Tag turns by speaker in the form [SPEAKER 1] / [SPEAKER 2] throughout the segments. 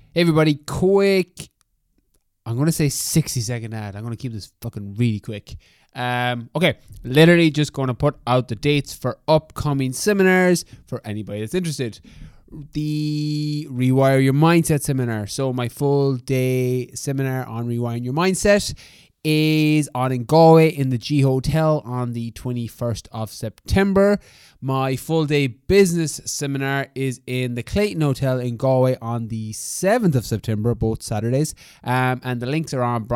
[SPEAKER 1] Hey everybody, quick. I'm going to say 60-second ad. I'm going to keep this fucking really quick. Okay, literally just going to put out the dates for upcoming seminars for anybody that's interested. The Rewire Your Mindset seminar. So my full day seminar on rewiring your mindset is on in Galway in the G Hotel on the 21st of September. My full day business seminar is in the Clayton Hotel in Galway on the 7th of September, both Saturdays. And the links are on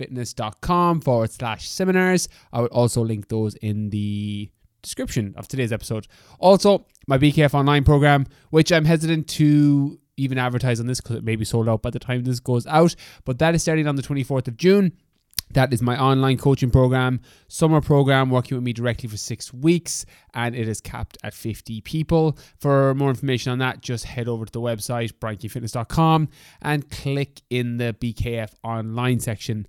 [SPEAKER 1] briankeenfitness.com/seminars. I would also link those in the description of today's episode. Also, my BKF online program, which I'm hesitant to even advertise on this because it may be sold out by the time this goes out, but that is starting on the 24th of June. That is my online coaching program, summer program, working with me directly for 6 weeks, and it is capped at 50 people. For more information on that, just head over to the website, briankeenfitness.com, and click in the BKF online section.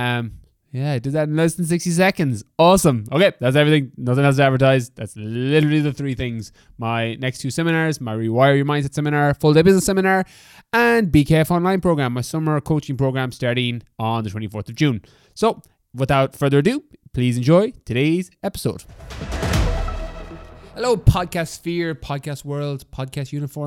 [SPEAKER 1] I did that in less than 60 seconds. Awesome. Okay, that's everything. Nothing else to advertise. That's literally the three things. My next two seminars, my Rewire Your Mindset seminar, full day business seminar, and BKF online program, my summer coaching program starting on the 24th of June. So, without further ado, please enjoy today's episode. Hello, podcast sphere, podcast world, podcast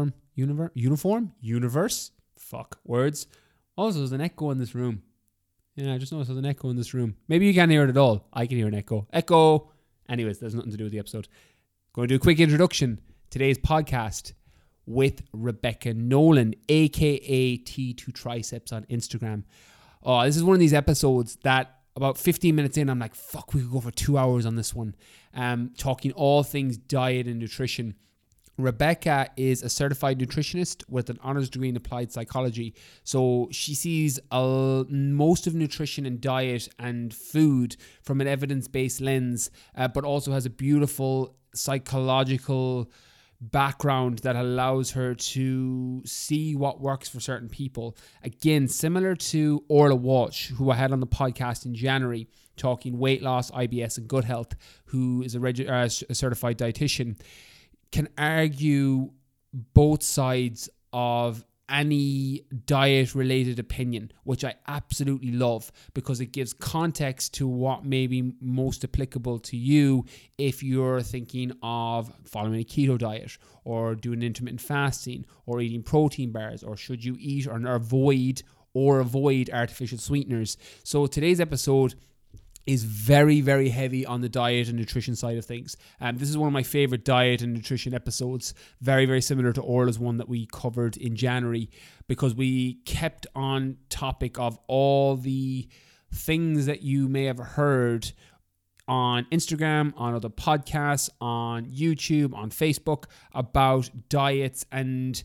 [SPEAKER 1] universe. Fuck, words. Also, there's an echo in this room. Yeah, I just noticed there's an echo in this room. Maybe you can't hear it at all. I can hear an echo. Echo! Anyways, there's nothing to do with the episode. Going to do a quick introduction. Today's podcast with Rebecca Nolan, aka T2 Triceps on Instagram. Oh, this is one of these episodes that about 15 minutes in, I'm like, fuck, we could go for 2 hours on this one. Talking all things diet and nutrition. Rebecca is a certified nutritionist with an honors degree in applied psychology. So she sees most of nutrition and diet and food from an evidence-based lens, but also has a beautiful psychological background that allows her to see what works for certain people. Again, similar to Orla Walsh, who I had on the podcast in January, talking weight loss, IBS, and gut health, who is a certified dietitian, can argue both sides of any diet-related opinion, which I absolutely love because it gives context to what may be most applicable to you if you're thinking of following a keto diet or doing intermittent fasting or eating protein bars, or should you eat or avoid artificial sweeteners. So today's episode is very, very heavy on the diet and nutrition side of things. This is one of my favorite diet and nutrition episodes, very, very similar to Orla's one that we covered in January, because we kept on topic of all the things that you may have heard on Instagram, on other podcasts, on YouTube, on Facebook about diets and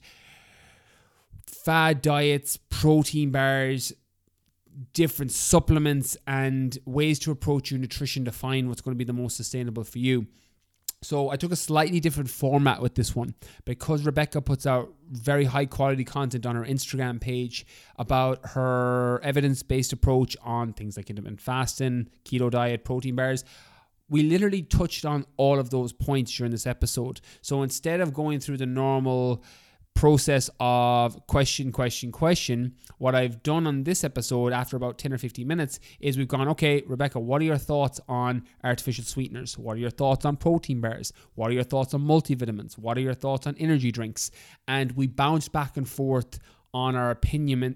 [SPEAKER 1] fad diets, protein bars, different supplements, and ways to approach your nutrition to find what's going to be the most sustainable for you. So I took a slightly different format with this one because Rebecca puts out very high quality content on her Instagram page about her evidence-based approach on things like intermittent fasting, keto diet, protein bars. We literally touched on all of those points during this episode. So instead of going through the normal process of question, what I've done on this episode after about 10 or 15 minutes is we've gone, okay, Rebecca, what are your thoughts on artificial sweeteners? What are your thoughts on protein bars? What are your thoughts on multivitamins? What are your thoughts on energy drinks? And we bounced back and forth on our opinions,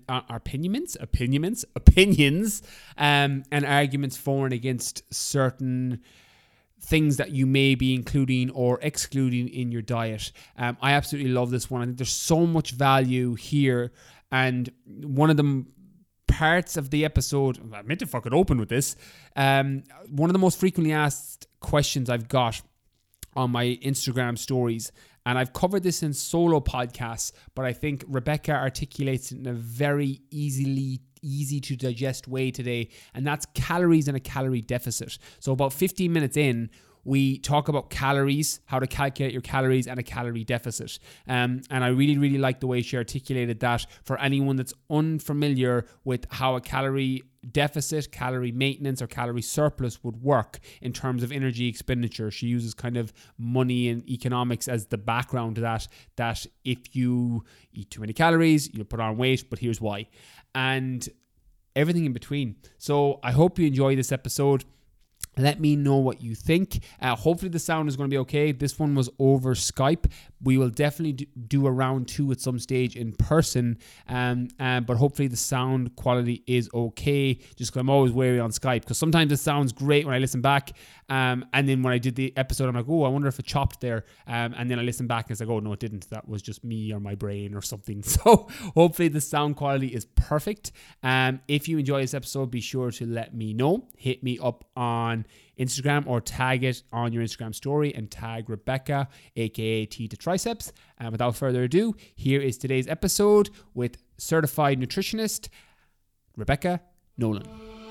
[SPEAKER 1] and arguments for and against certain things that you may be including or excluding in your diet. I absolutely love this one. I think there's so much value here. And one of the parts of the episode, I meant to fucking open with this. One of the most frequently asked questions I've got on my Instagram stories, and I've covered this in solo podcasts, but I think Rebecca articulates it in a very easy to digest way today, and that's calories and a calorie deficit. So about 15 minutes in, we talk about calories, how to calculate your calories and a calorie deficit. And I really, really like the way she articulated that for anyone that's unfamiliar with how a calorie deficit, calorie maintenance, or calorie surplus would work in terms of energy expenditure. She uses kind of money and economics as the background to that if you eat too many calories, you'll put on weight, but here's why. And everything in between. So I hope you enjoy this episode. Let me know what you think. Hopefully the sound is going to be okay. This one was over Skype. We will definitely do a round 2 at some stage in person. But hopefully the sound quality is okay. Just because I'm always wary on Skype. Because sometimes it sounds great when I listen back. And then when I did the episode, I'm like, oh, I wonder if it chopped there. And then I listen back and it's like, oh, no, it didn't. That was just me or my brain or something. So hopefully the sound quality is perfect. If you enjoy this episode, be sure to let me know. Hit me up on Instagram or tag it on your Instagram story and tag Rebecca, aka T to Triceps. And without further ado, here is today's episode with certified nutritionist Rebecca Nolan.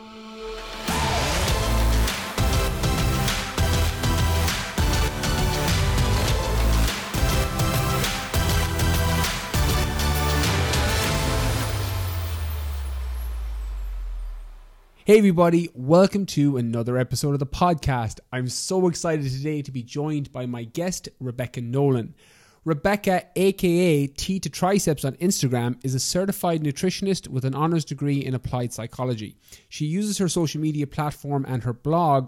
[SPEAKER 1] Hey everybody, welcome to another episode of the podcast. I'm so excited today to be joined by my guest, Rebecca Nolan. Rebecca, aka T to Triceps on Instagram, is a certified nutritionist with an honours degree in applied psychology. She uses her social media platform and her blog,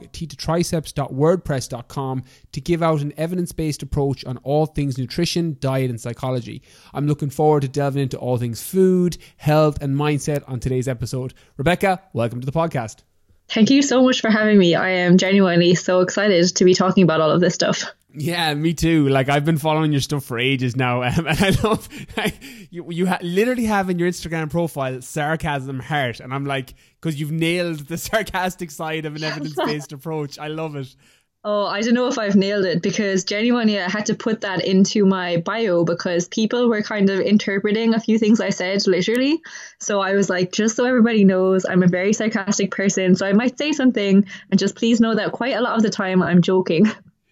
[SPEAKER 1] t2triceps.wordpress.com, to give out an evidence-based approach on all things nutrition, diet and psychology. I'm looking forward to delving into all things food, health and mindset on today's episode. Rebecca, welcome to the podcast.
[SPEAKER 2] Thank you so much for having me. I am genuinely so excited to be talking about all of this stuff.
[SPEAKER 1] Yeah, me too. Like, I've been following your stuff for ages now, and I love you literally have in your Instagram profile sarcasm heart, and I'm like, because you've nailed the sarcastic side of an evidence-based approach. I love it.
[SPEAKER 2] Oh, I don't know if I've nailed it, because genuinely I had to put that into my bio because people were kind of interpreting a few things I said literally. So I was like, just so everybody knows, I'm a very sarcastic person, so I might say something, and just please know that quite a lot of the time I'm joking.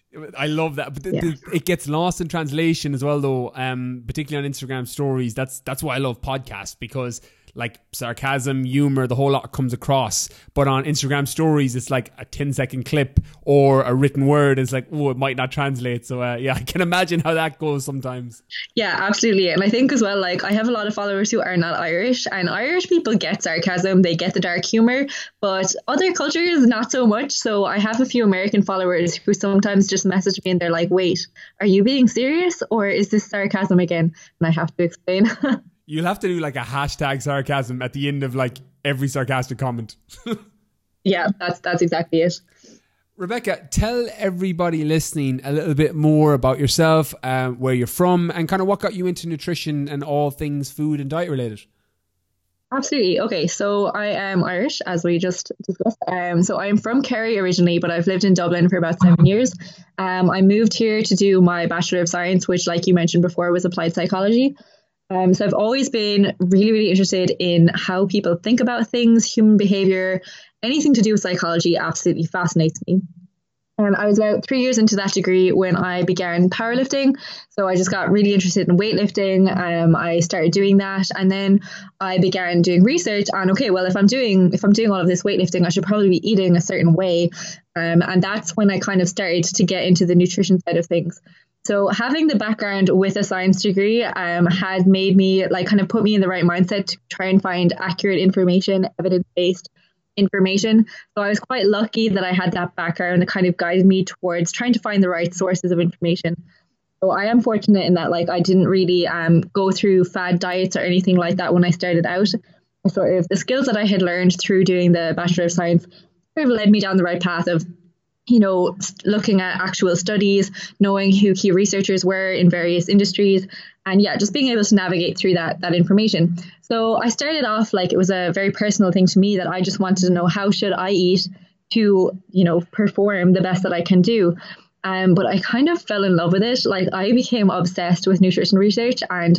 [SPEAKER 1] I love that, but it gets lost in translation as well, though. Particularly on Instagram stories. That's why I love podcasts, because like sarcasm, humor, the whole lot comes across. But on Instagram stories, it's like a 10-second clip or a written word. It's like, oh, it might not translate. So yeah, I can imagine how that goes sometimes.
[SPEAKER 2] Yeah, absolutely. And I think as well, like, I have a lot of followers who are not Irish, and Irish people get sarcasm, they get the dark humor, but other cultures not so much. So I have a few American followers who sometimes just message me and they're like, wait, are you being serious or is this sarcasm again? And I have to explain.
[SPEAKER 1] You'll have to do like a hashtag sarcasm at the end of like every sarcastic comment.
[SPEAKER 2] Yeah, that's exactly it.
[SPEAKER 1] Rebecca, tell everybody listening a little bit more about yourself, where you're from, and kind of what got you into nutrition and all things food and diet related.
[SPEAKER 2] Absolutely. Okay, so I am Irish, as we just discussed. So I'm from Kerry originally, but I've lived in Dublin for about 7 years. I moved here to do my Bachelor of Science, which, like you mentioned before, was applied psychology. So I've always been really, really interested in how people think about things, human behavior, anything to do with psychology absolutely fascinates me. And I was about 3 years into that degree when I began powerlifting. So I just got really interested in weightlifting. I started doing that, and then I began doing research on, okay, well, if I'm doing all of this weightlifting, I should probably be eating a certain way. And that's when I kind of started to get into the nutrition side of things. So having the background with a science degree had made me, like, kind of put me in the right mindset to try and find accurate information, evidence-based information. So I was quite lucky that I had that background that kind of guided me towards trying to find the right sources of information. So I am fortunate in that, like, I didn't really go through fad diets or anything like that when I started out. Sort of the skills that I had learned through doing the Bachelor of Science sort of led me down the right path of, you know, looking at actual studies, knowing who key researchers were in various industries, and yeah, just being able to navigate through that information. So I started off, like, it was a very personal thing to me that I just wanted to know, how should I eat to, you know, perform the best that I can do. But I kind of fell in love with it. Like, I became obsessed with nutrition research, and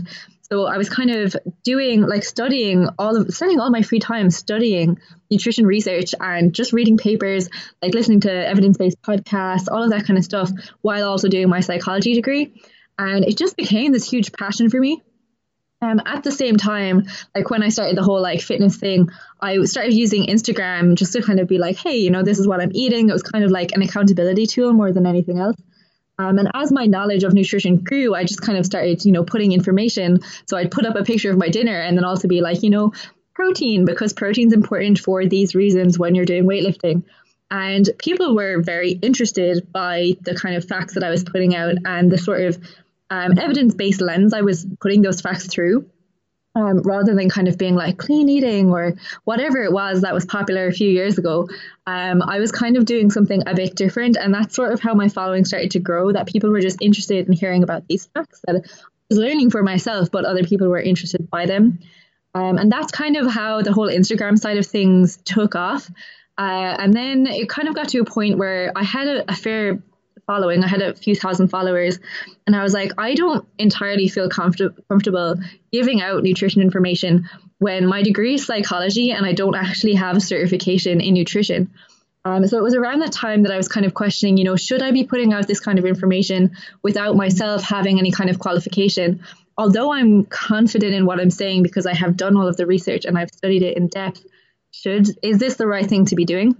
[SPEAKER 2] So I was kind of spending all my free time studying nutrition research and just reading papers, like listening to evidence-based podcasts, all of that kind of stuff, while also doing my psychology degree. And it just became this huge passion for me. At the same time, like when I started the whole like fitness thing, I started using Instagram just to kind of be like, hey, this is what I'm eating. It was kind of like an accountability tool more than anything else. And as my knowledge of nutrition grew, I just kind of started, putting information. So I'd put up a picture of my dinner and then also be like, protein, because protein's important for these reasons when you're doing weightlifting. And people were very interested by the kind of facts that I was putting out and the sort of evidence-based lens I was putting those facts through, rather than kind of being like clean eating or whatever it was that was popular a few years ago. I was kind of doing something a bit different, and that's sort of how my following started to grow, that people were just interested in hearing about these facts that I was learning for myself, but other people were interested by them. And that's kind of how the whole Instagram side of things took off. And then it kind of got to a point where I had a fair following. I had a few thousand followers, and I was like, I don't entirely feel comfortable giving out nutrition information when my degree is psychology and I don't actually have a certification in nutrition. So it was around that time that I was kind of questioning, should I be putting out this kind of information without myself having any kind of qualification? Although I'm confident in what I'm saying because I have done all of the research and I've studied it in depth, is this the right thing to be doing?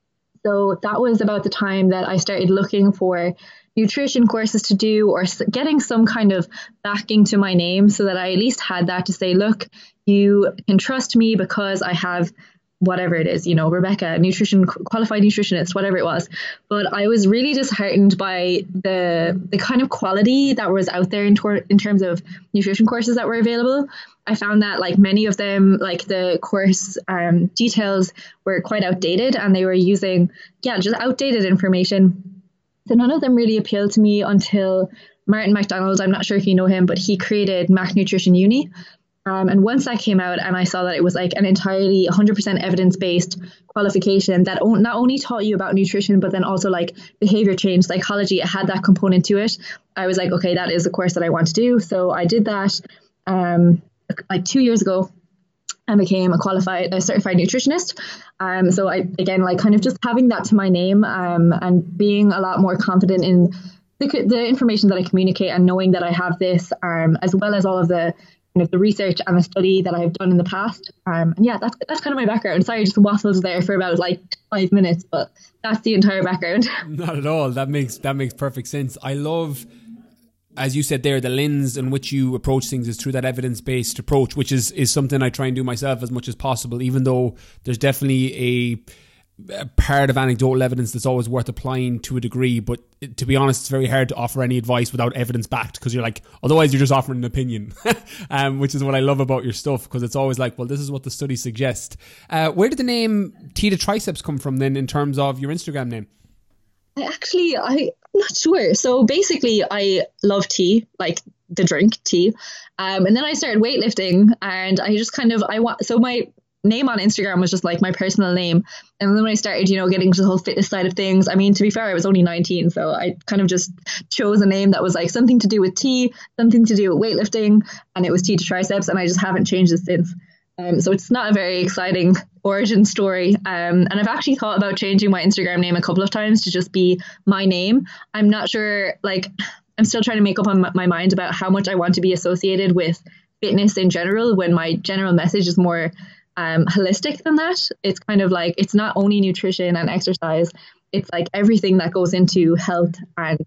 [SPEAKER 2] So that was about the time that I started looking for nutrition courses to do, or getting some kind of backing to my name so that I at least had that to say, look, you can trust me because I have whatever it is, Rebecca, qualified nutritionist, whatever it was. But I was really disheartened by the kind of quality that was out there in terms of nutrition courses that were available. I found that like many of them, like the course details were quite outdated, and they were using, just outdated information. So none of them really appealed to me until Martin McDonald, I'm not sure if you know him, but he created Mac Nutrition Uni. And once that came out and I saw that it was like an entirely 100% evidence-based qualification that not only taught you about nutrition, but then also like behavior change, psychology, it had that component to it. I was like, okay, that is the course that I want to do. So I did that like 2 years ago and became a certified nutritionist. So I, again, like kind of just having that to my name and being a lot more confident in the information that I communicate, and knowing that I have this, as well as all of the the research and the study that I've done in the past. And yeah, that's kind of my background. Sorry, I just waffled there for about like 5 minutes, but that's the entire background.
[SPEAKER 1] Not at all. That makes perfect sense. I love, as you said there, the lens in which you approach things is through that evidence-based approach, which is something I try and do myself as much as possible, even though there's definitely a part of anecdotal evidence that's always worth applying to a degree. But to be honest, it's very hard to offer any advice without evidence backed, because you're like, otherwise you're just offering an opinion, which is what I love about your stuff, because it's always like, well, this is what the studies suggest. Where did the name Tea to Triceps come from then, in terms of your Instagram name?
[SPEAKER 2] I'm not sure. So basically I love tea, like the drink tea. And then I started weightlifting, and I just so my name on Instagram was just like my personal name. And then when I started, getting to the whole fitness side of things, I mean, to be fair, I was only 19. So I kind of just chose a name that was like something to do with tea, something to do with weightlifting. And it was Tea to Triceps. And I just haven't changed it since. So it's not a very exciting origin story. And I've actually thought about changing my Instagram name a couple of times to just be my name. I'm not sure, like, I'm still trying to make up on my mind about how much I want to be associated with fitness in general, when my general message is more holistic than that. It's kind of like, it's not only nutrition and exercise, it's like everything that goes into health. And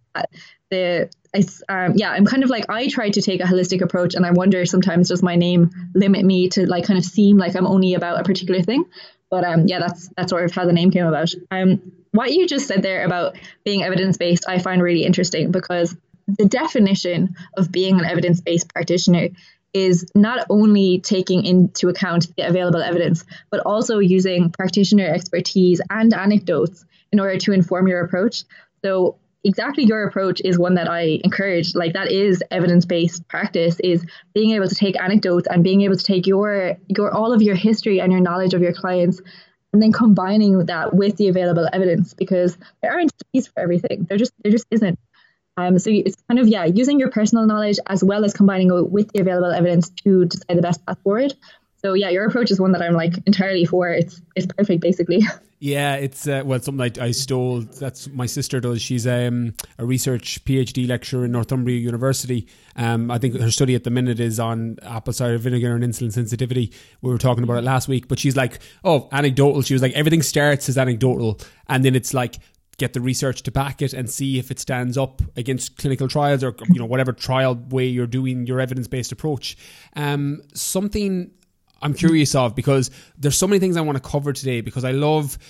[SPEAKER 2] I'm kind of like, I try to take a holistic approach, and I wonder sometimes, does my name limit me to like kind of seem like I'm only about a particular thing? But that's sort of how the name came about. What you just said there about being evidence-based, I find really interesting, because the definition of being an evidence-based practitioner is not only taking into account the available evidence, but also using practitioner expertise and anecdotes in order to inform your approach. So exactly your approach is one that I encourage. Like, that is evidence-based practice, is being able to take anecdotes and being able to take your all of your history and your knowledge of your clients, and then combining that with the available evidence, because there aren't studies for everything. There just isn't. So it's kind of, yeah, using your personal knowledge as well as combining it with the available evidence to decide the best path forward. So yeah, your approach is one that I'm like entirely for. It's perfect, basically.
[SPEAKER 1] Yeah, it's well, something I stole. That's my sister does. She's a research PhD lecturer in Northumbria University. I think her study at the minute is on apple cider vinegar and insulin sensitivity. We were talking about it last week, but she's like, oh, anecdotal. She was like, everything starts as anecdotal, and then it's like, get the research to back it and see if it stands up against clinical trials or, you know, whatever trial way you're doing your evidence-based approach. Something I'm curious of, because there's so many things I want to cover today, because I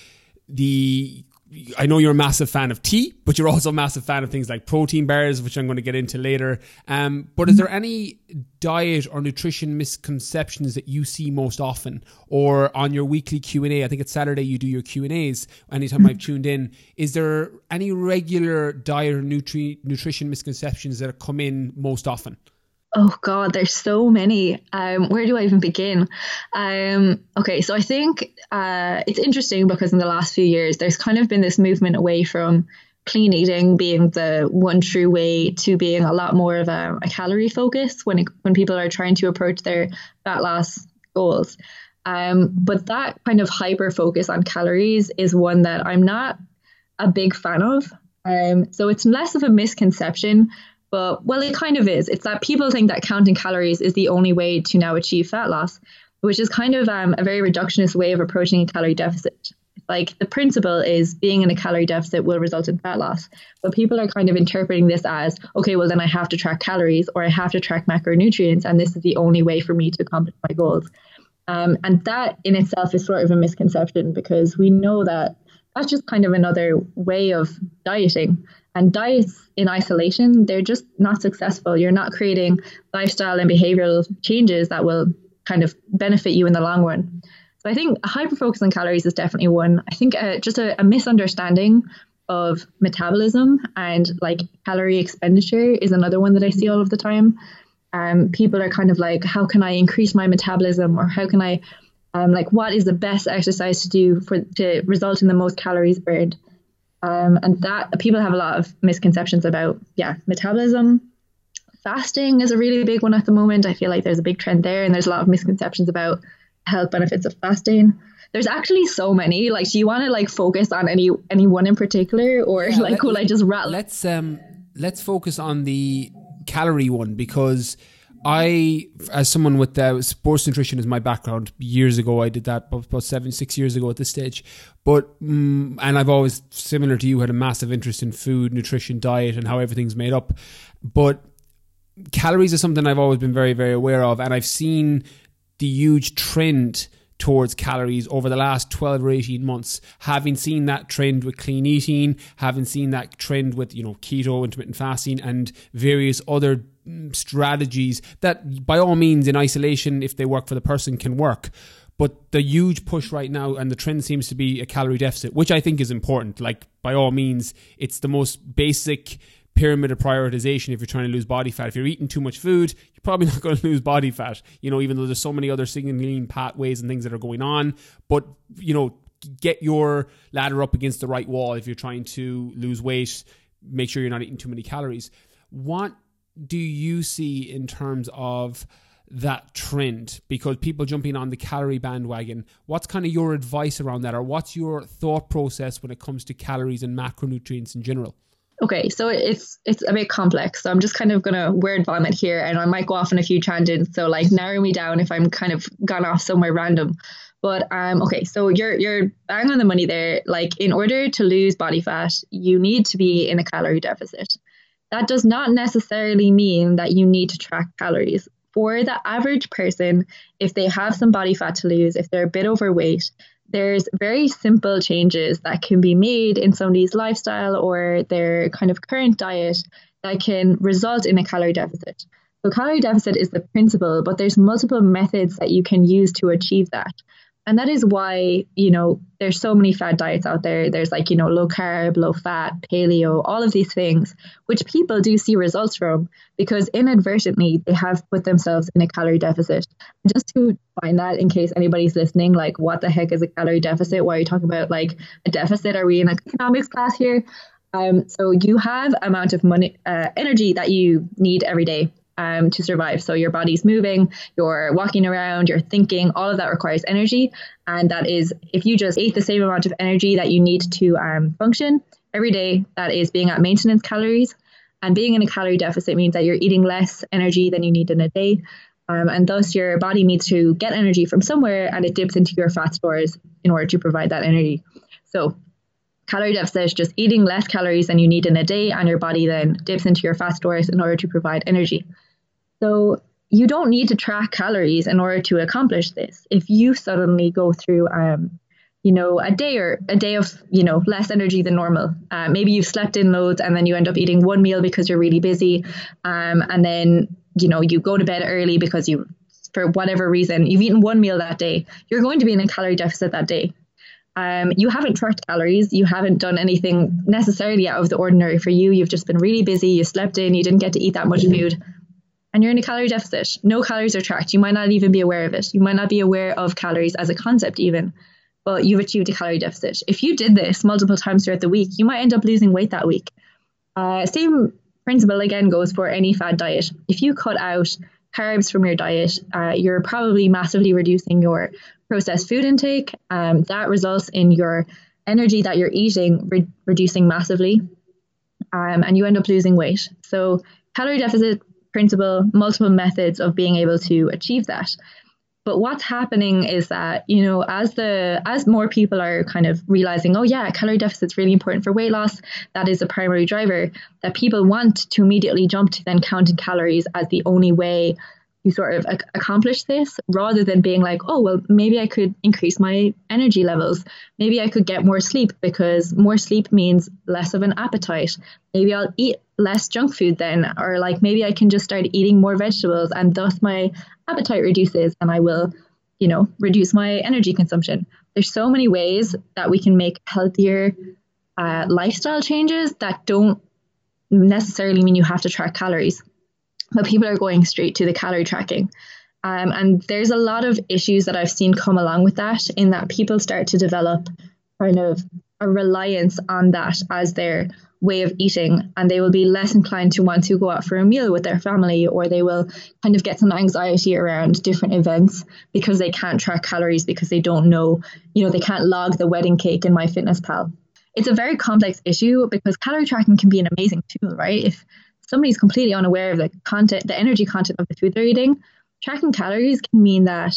[SPEAKER 1] know you're a massive fan of tea, but you're also a massive fan of things like protein bars, which I'm going to get into later. But is there any diet or nutrition misconceptions that you see most often, or on your weekly Q&A? I think it's Saturday you do your Q&As. Anytime I've tuned in, is there any regular diet or nutrition misconceptions that come in most often?
[SPEAKER 2] Oh God, there's so many. Where do I even begin? Okay, so I think it's interesting because in the last few years, there's kind of been this movement away from clean eating being the one true way to being a lot more of a calorie focus when people are trying to approach their fat loss goals. But that kind of hyper focus on calories is one that I'm not a big fan of. So it's less of a misconception. But, well, it kind of is. It's that people think that counting calories is the only way to now achieve fat loss, which is kind of a very reductionist way of approaching a calorie deficit. Like, the principle is being in a calorie deficit will result in fat loss. But people are kind of interpreting this as, okay, well, then I have to track calories or I have to track macronutrients, and this is the only way for me to accomplish my goals. And that in itself is sort of a misconception, because we know that that's just kind of another way of dieting. And diets in isolation, they're just not successful. You're not creating lifestyle and behavioral changes that will kind of benefit you in the long run. So I think a hyper focus on calories is definitely one. I think just a misunderstanding of metabolism and like calorie expenditure is another one that I see all of the time. People are kind of like, how can I increase my metabolism, or how can I what is the best exercise to do to result in the most calories burned? And that people have a lot of misconceptions about, metabolism. Fasting is a really big one at the moment. I feel like there's a big trend there, and there's a lot of misconceptions about health benefits of fasting. There's actually so many. Like, do you want to like focus on any one in particular, or will I just rattle?
[SPEAKER 1] Let's focus on the calorie one, because I, as someone with sports nutrition as my background, years ago I did that, about 6 years ago at this stage. But and I've always, similar to you, had a massive interest in food, nutrition, diet, and how everything's made up. But calories is something I've always been very, very aware of, and I've seen the huge trend towards calories over the last 12 or 18 months, having seen that trend with clean eating, having seen that trend with, keto, intermittent fasting, and various other strategies that by all means in isolation, if they work for the person, can work. But the huge push right now, and the trend seems to be a calorie deficit, which I think is important. Like, by all means, it's the most basic pyramid of prioritization if you're trying to lose body fat. If you're eating too much food, you're probably not going to lose body fat, even though there's so many other signaling pathways and things that are going on. But, get your ladder up against the right wall if you're trying to lose weight. Make sure you're not eating too many calories. What do you see in terms of that trend? Because people jumping on the calorie bandwagon, what's kind of your advice around that, or what's your thought process when it comes to calories and macronutrients in general?
[SPEAKER 2] Okay, so it's a bit complex. So I'm just kind of going to word vomit here, and I might go off on a few tangents. So like, narrow me down if I'm kind of gone off somewhere random. But okay, so you're bang on the money there. Like, in order to lose body fat, you need to be in a calorie deficit. That does not necessarily mean that you need to track calories. For the average person, if they have some body fat to lose, if they're a bit overweight, there's very simple changes that can be made in somebody's lifestyle or their kind of current diet that can result in a calorie deficit. So calorie deficit is the principle, but there's multiple methods that you can use to achieve that. And that is why, there's so many fad diets out there. There's like, low carb, low fat, paleo, all of these things, which people do see results from because inadvertently they have put themselves in a calorie deficit. Just to find that, in case anybody's listening, like, what the heck is a calorie deficit? Why are you talking about like a deficit? Are we in an economics class here? So you have amount of energy that you need every day to survive. So your body's moving, you're walking around, you're thinking, all of that requires energy. And that is, if you just ate the same amount of energy that you need to function every day, that is being at maintenance calories. And being in a calorie deficit means that you're eating less energy than you need in a day. And thus your body needs to get energy from somewhere, and it dips into your fat stores in order to provide that energy. So calorie deficit is just eating less calories than you need in a day, and your body then dips into your fat stores in order to provide energy. So you don't need to track calories in order to accomplish this. If you suddenly go through, a day of, less energy than normal, maybe you've slept in loads and then you end up eating one meal because you're really busy, and then, you go to bed early because for whatever reason, you've eaten one meal that day, you're going to be in a calorie deficit that day. You haven't tracked calories. You haven't done anything necessarily out of the ordinary for you. You've just been really busy. You slept in. You didn't get to eat that much food. And you're in a calorie deficit. No calories are tracked. You might not even be aware of it. You might not be aware of calories as a concept even, but you've achieved a calorie deficit. If you did this multiple times throughout the week, you might end up losing weight that week. Same principle again goes for any fad diet. If you cut out carbs from your diet, you're probably massively reducing your processed food intake. That results in your energy that you're eating reducing massively, and you end up losing weight. So calorie deficit principle, multiple methods of being able to achieve that. But what's happening is that, as more people are kind of realizing, oh yeah, calorie deficit's really important for weight loss, that is a primary driver, that people want to immediately jump to then counting calories as the only way to sort of accomplish this, rather than being like, oh, well, maybe I could increase my energy levels. Maybe I could get more sleep, because more sleep means less of an appetite. Maybe I'll eat less junk food then, or like maybe I can just start eating more vegetables and thus my appetite reduces and I will, reduce my energy consumption. There's so many ways that we can make healthier lifestyle changes that don't necessarily mean you have to track calories. But people are going straight to the calorie tracking. And there's a lot of issues that I've seen come along with that, in that people start to develop kind of a reliance on that as their way of eating, and they will be less inclined to want to go out for a meal with their family, or they will kind of get some anxiety around different events because they can't track calories, because they don't know, they can't log the wedding cake in MyFitnessPal. It's a very complex issue, because calorie tracking can be an amazing tool, right? If somebody's completely unaware of the energy content of the food they're eating, tracking calories can mean that,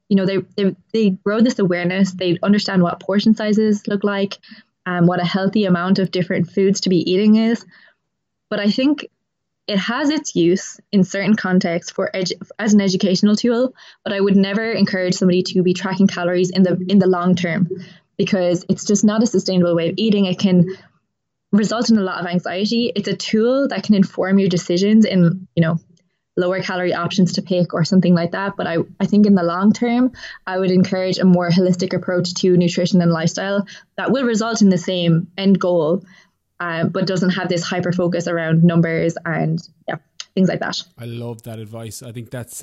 [SPEAKER 2] they grow this awareness, they understand what portion sizes look like, what a healthy amount of different foods to be eating is. But I think it has its use in certain contexts as an educational tool, but I would never encourage somebody to be tracking calories in the long term, because it's just not a sustainable way of eating. It can result in a lot of anxiety. It's a tool that can inform your decisions in, lower calorie options to pick or something like that. But I think in the long term, I would encourage a more holistic approach to nutrition and lifestyle that will result in the same end goal, but doesn't have this hyper focus around numbers and things like that.
[SPEAKER 1] I love that advice. I think that's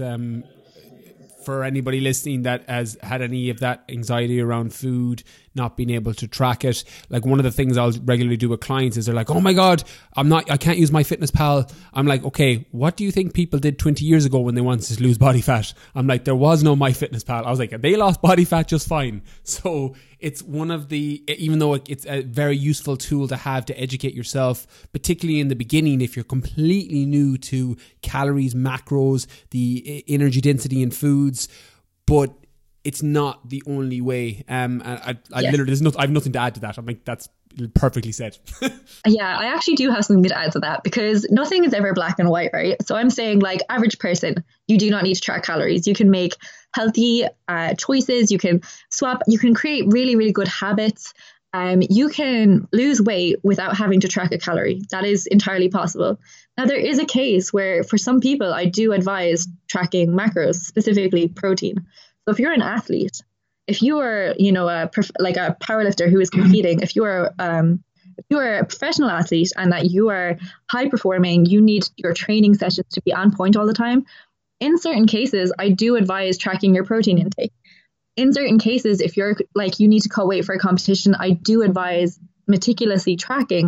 [SPEAKER 1] for anybody listening that has had any of that anxiety around food, not being able to track it. Like, one of the things I'll regularly do with clients is they're like, oh my God, I can't use MyFitnessPal. I'm like, okay, what do you think people did 20 years ago when they wanted to lose body fat? I'm like, there was no MyFitnessPal. I was like, they lost body fat just fine. So it's one of the, even though it's a very useful tool to have to educate yourself, particularly in the beginning, if you're completely new to calories, macros, the energy density in foods, but it's not the only way. And I literally, I have nothing to add to that. I'm like, that's perfectly said.
[SPEAKER 2] Yeah, I actually do have something to add to that, because nothing is ever black and white, right? So I'm saying, like, average person, you do not need to track calories. You can make healthy choices. You can swap. You can create really, really good habits. You can lose weight without having to track a calorie. That is entirely possible. Now, there is a case where for some people, I do advise tracking macros, specifically protein. So if you're an athlete, if you are, a powerlifter who is competing, if you are a professional athlete and that you are high performing, you need your training sessions to be on point all the time. In certain cases, I do advise tracking your protein intake. In certain cases, if you're like, you need to cut weight for a competition, I do advise meticulously tracking.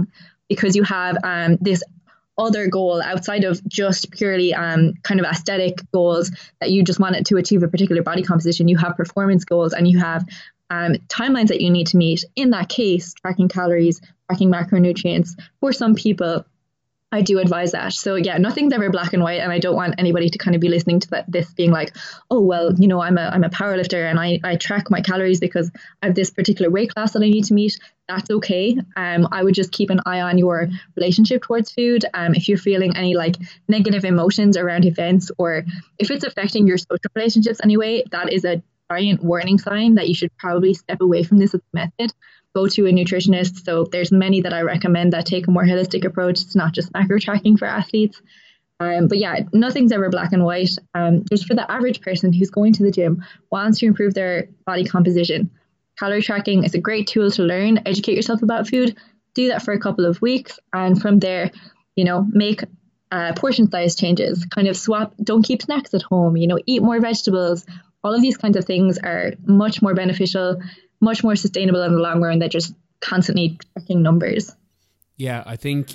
[SPEAKER 2] because you have this other goal outside of just purely kind of aesthetic goals that you just wanted to achieve a particular body composition. You have performance goals and you have timelines that you need to meet. In that case, tracking calories, tracking macronutrients, for some people, I do advise that. So yeah, nothing's ever black and white, and I don't want anybody to kind of be listening to this being like, oh well, you know, I'm a power lifter and I track my calories because I have this particular weight class that I need to meet. That's okay. I would just keep an eye on your relationship towards food. If you're feeling any like negative emotions around events, or if it's affecting your social relationships anyway, that is a giant warning sign that you should probably step away from this method. Go to a nutritionist. So there's many that I recommend that take a more holistic approach. It's not just macro tracking for athletes. But yeah, nothing's ever black and white. Just for the average person who's going to the gym, wants to improve their body composition, calorie tracking is a great tool to learn, educate yourself about food. Do that for a couple of weeks. And from there, you know, make portion size changes, kind of swap, don't keep snacks at home, you know, eat more vegetables. All of these kinds of things are much more beneficial, much more sustainable in the long run than just constantly tracking numbers.
[SPEAKER 1] Yeah, I think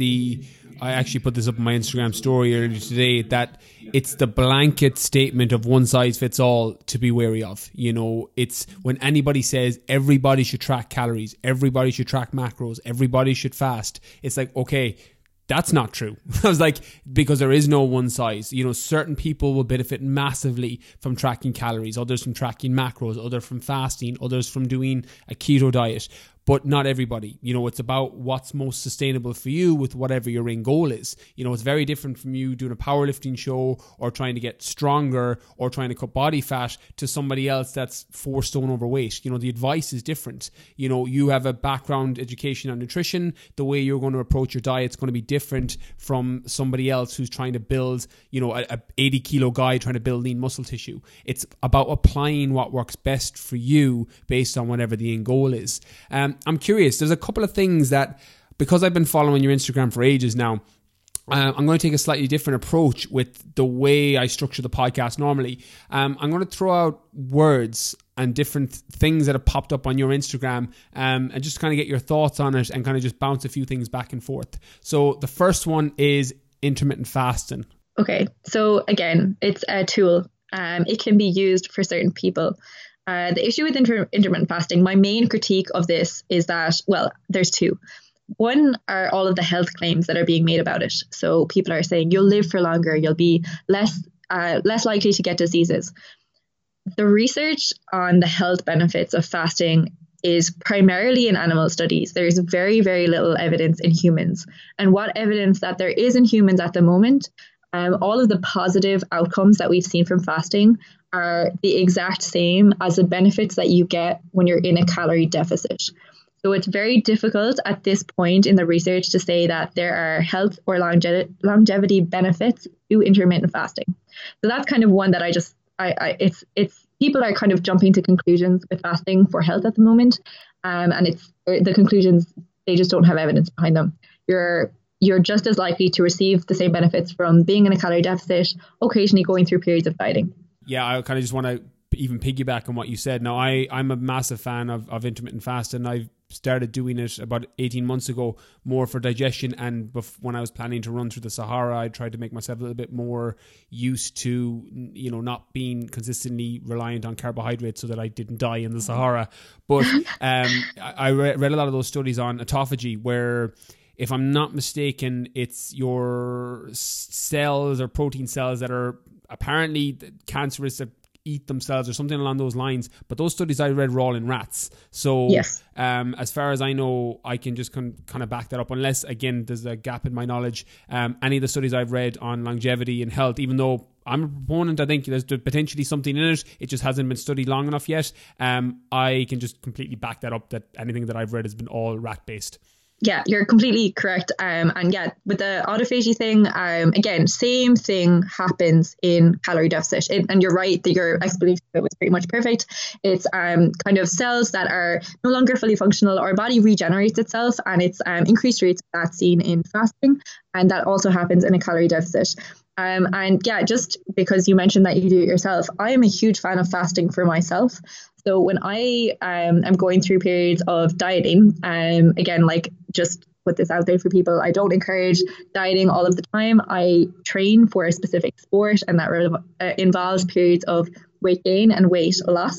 [SPEAKER 1] I actually put this up on my Instagram story earlier today, that it's the blanket statement of one size fits all to be wary of. You know, it's when anybody says everybody should track calories, everybody should track macros, everybody should fast. It's like, okay, that's not true. I was like, because there is no one size. You know, certain people will benefit massively from tracking calories, others from tracking macros, others from fasting, others from doing a keto diet. But not everybody. You know, it's about what's most sustainable for you with whatever your end goal is. You know, it's very different from you doing a powerlifting show or trying to get stronger or trying to cut body fat to somebody else that's 4 stone overweight. You know, the advice is different. You know, you have a background education on nutrition. The way you're going to approach your diet is going to be different from somebody else who's trying to build, you know, a 80 kilo guy trying to build lean muscle tissue. It's about applying what works best for you based on whatever the end goal is. I'm curious, there's a couple of things that, because I've been following your Instagram for ages now, I'm going to take a slightly different approach with the way I structure the podcast normally. I'm going to throw out words and different things that have popped up on your Instagram and just kind of get your thoughts on it and kind of just bounce a few things back and forth. So the first one is intermittent fasting. Okay, so again, it's a tool. It can be used for certain people. The issue with intermittent fasting, my main critique of this is that, well, there's two. One are all of the health claims that are being made about it. So people are saying you'll live for longer, you'll be less likely to get diseases. The research on the health benefits of fasting is primarily in animal studies. There's very, very little evidence in humans. And what evidence that there is in humans at the moment, all of the positive outcomes that we've seen from fasting are the exact same as the benefits that you get when you're in a calorie deficit. So it's very difficult at this point in the research to say that there are health or longevity benefits to intermittent fasting. So that's kind of one that it's people are kind of jumping to conclusions with fasting for health at the moment, and it's the conclusions, they just don't have evidence behind them. You're just as likely to receive the same benefits from being in a calorie deficit, occasionally going through periods of dieting. Yeah, I kind of just want to even piggyback on what you said. Now, I'm a massive fan of intermittent fasting. I've started doing it about 18 months ago, more for digestion. And when I was planning to run through the Sahara, I tried to make myself a little bit more used to, you know, not being consistently reliant on carbohydrates so that I didn't die in the Sahara. But I read a lot of those studies on autophagy where, if I'm not mistaken, it's your cells or protein cells that are apparently cancerous that eat themselves or something along those lines. But those studies I read were all in rats. So yes. As far as I know, I can just kind of back that up, unless, again, there's a gap in my knowledge. Any of the studies I've read on longevity and health, even though I'm a proponent, I think there's potentially something in it, it just hasn't been studied long enough yet. I can just completely back that up, that anything that I've read has been all rat-based.
[SPEAKER 2] Yeah, you're completely correct. And yeah, with the autophagy thing, again, same thing happens in calorie deficit. And you're right that your explanation of it was pretty much perfect. It's kind of cells that are no longer fully functional. Our body regenerates itself, and it's increased rates of that seen in fasting. And that also happens in a calorie deficit. And yeah, just because you mentioned that you do it yourself, I am a huge fan of fasting for myself. So when I am going through periods of dieting, again, like just put this out there for people. I don't encourage dieting all of the time. I train for a specific sport, and that involves periods of weight gain and weight loss.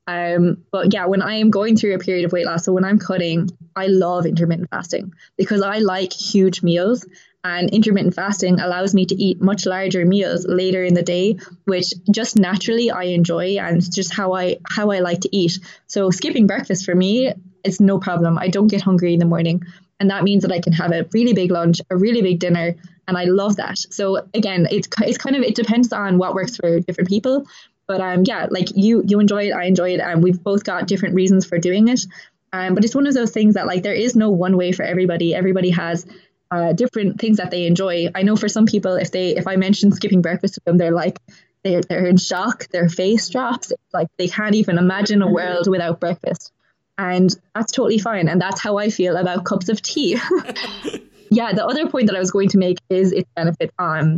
[SPEAKER 2] But yeah, when I am going through a period of weight loss, so when I'm cutting, I love intermittent fasting because I like huge meals. And intermittent fasting allows me to eat much larger meals later in the day, which just naturally I enjoy, and it's just how I like to eat. So skipping breakfast for me is no problem. I don't get hungry in the morning, and that means that I can have a really big lunch, a really big dinner, and I love that. So again, it depends on what works for different people. But yeah, like you enjoy it, I enjoy it, and we've both got different reasons for doing it. But it's one of those things that like there is no one way for everybody. Everybody has different things that they enjoy. I know for some people, if I mention skipping breakfast to them, they're like they're in shock. Their face drops. It's like they can't even imagine a world without breakfast, and that's totally fine. And that's how I feel about cups of tea. Yeah, the other point that I was going to make is its benefit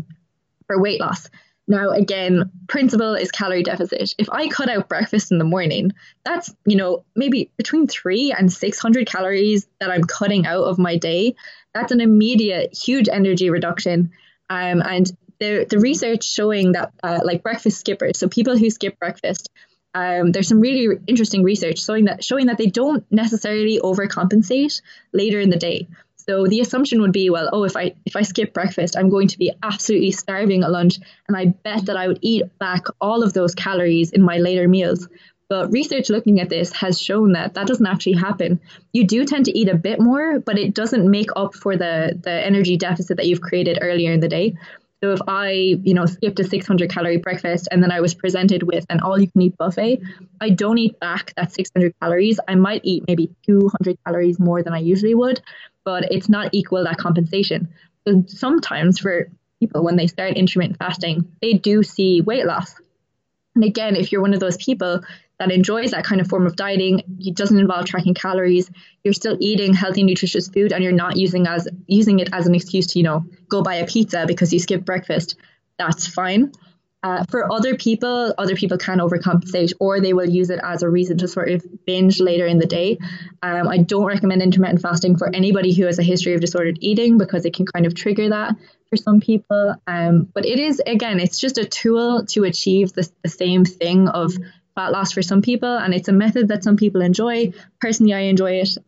[SPEAKER 2] for weight loss. Now, again, principle is calorie deficit. If I cut out breakfast in the morning, that's, maybe between 300 and 600 calories that I'm cutting out of my day. That's an immediate, huge energy reduction. And the research showing that like breakfast skippers, so people who skip breakfast, there's some really interesting research showing that they don't necessarily overcompensate later in the day. So the assumption would be, well, if I skip breakfast, I'm going to be absolutely starving at lunch, and I bet that I would eat back all of those calories in my later meals. But research looking at this has shown that doesn't actually happen. You do tend to eat a bit more, but it doesn't make up for the energy deficit that you've created earlier in the day. So if I, skipped a 600 calorie breakfast and then I was presented with an all you can eat buffet, I don't eat back that 600 calories. I might eat maybe 200 calories more than I usually would, but it's not equal that compensation. So sometimes for people, when they start intermittent fasting, they do see weight loss. And again, if you're one of those people that enjoys that kind of form of dieting, it doesn't involve tracking calories, you're still eating healthy, nutritious food, and you're not using it as an excuse to, go buy a pizza because you skipped breakfast, that's fine. For other people can overcompensate, or they will use it as a reason to sort of binge later in the day. I don't recommend intermittent fasting for anybody who has a history of disordered eating because it can kind of trigger that for some people. But it is, again, it's just a tool to achieve the same thing of fat loss for some people, and it's a method that some people enjoy. Personally, I enjoy it.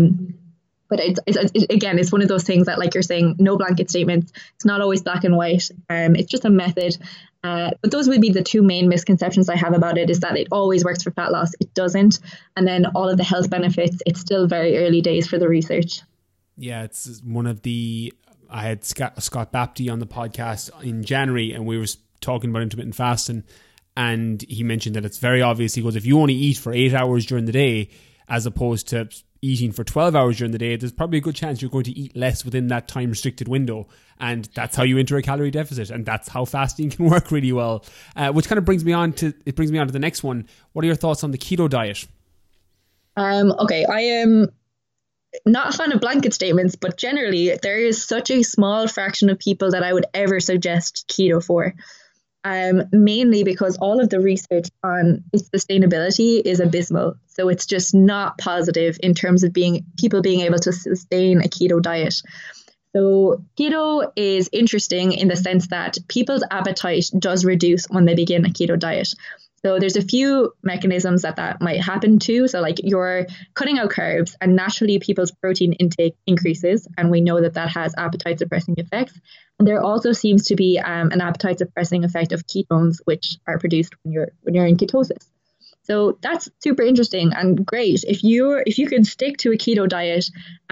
[SPEAKER 2] But it's one of those things that, like you're saying, no blanket statements. It's not always black and white. It's just a method. But those would be the two main misconceptions I have about it, is that it always works for fat loss. It doesn't. And then all of the health benefits, it's still very early days for the research.
[SPEAKER 1] Yeah, it's one of I had Scott Bapty on the podcast in January, and we were talking about intermittent fasting, and he mentioned that it's very obvious. He goes, if you only eat for 8 hours during the day, as opposed to eating for 12 hours during the day, there's probably a good chance you're going to eat less within that time restricted window, and that's how you enter a calorie deficit, and that's how fasting can work really well. Which kind of brings me on to the next one. What are your thoughts on the keto diet?
[SPEAKER 2] Okay, I am not a fan of blanket statements, but generally there is such a small fraction of people that I would ever suggest keto for. Mainly because all of the research on its sustainability is abysmal. So it's just not positive in terms of people being able to sustain a keto diet. So keto is interesting in the sense that people's appetite does reduce when they begin a keto diet. So there's a few mechanisms that might happen too. So like you're cutting out carbs, and naturally people's protein intake increases, and we know that has appetite suppressing effects. And there also seems to be an appetite suppressing effect of ketones, which are produced when you're in ketosis. So that's super interesting and great. If you can stick to a keto diet,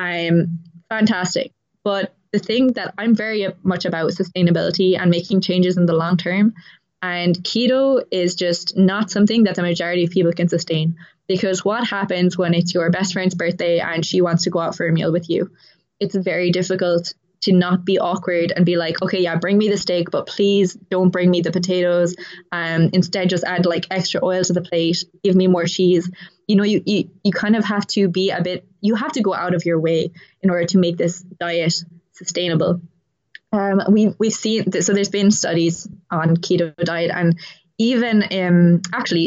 [SPEAKER 2] fantastic. But the thing that I'm very much about is sustainability and making changes in the long term. And keto is just not something that the majority of people can sustain, because what happens when it's your best friend's birthday and she wants to go out for a meal with you? It's very difficult to not be awkward and be like, okay, yeah, bring me the steak, but please don't bring me the potatoes. Instead, just add like extra oil to the plate, give me more cheese. You kind of have to you have to go out of your way in order to make this diet sustainable. We've seen so there's been studies on keto diet, and even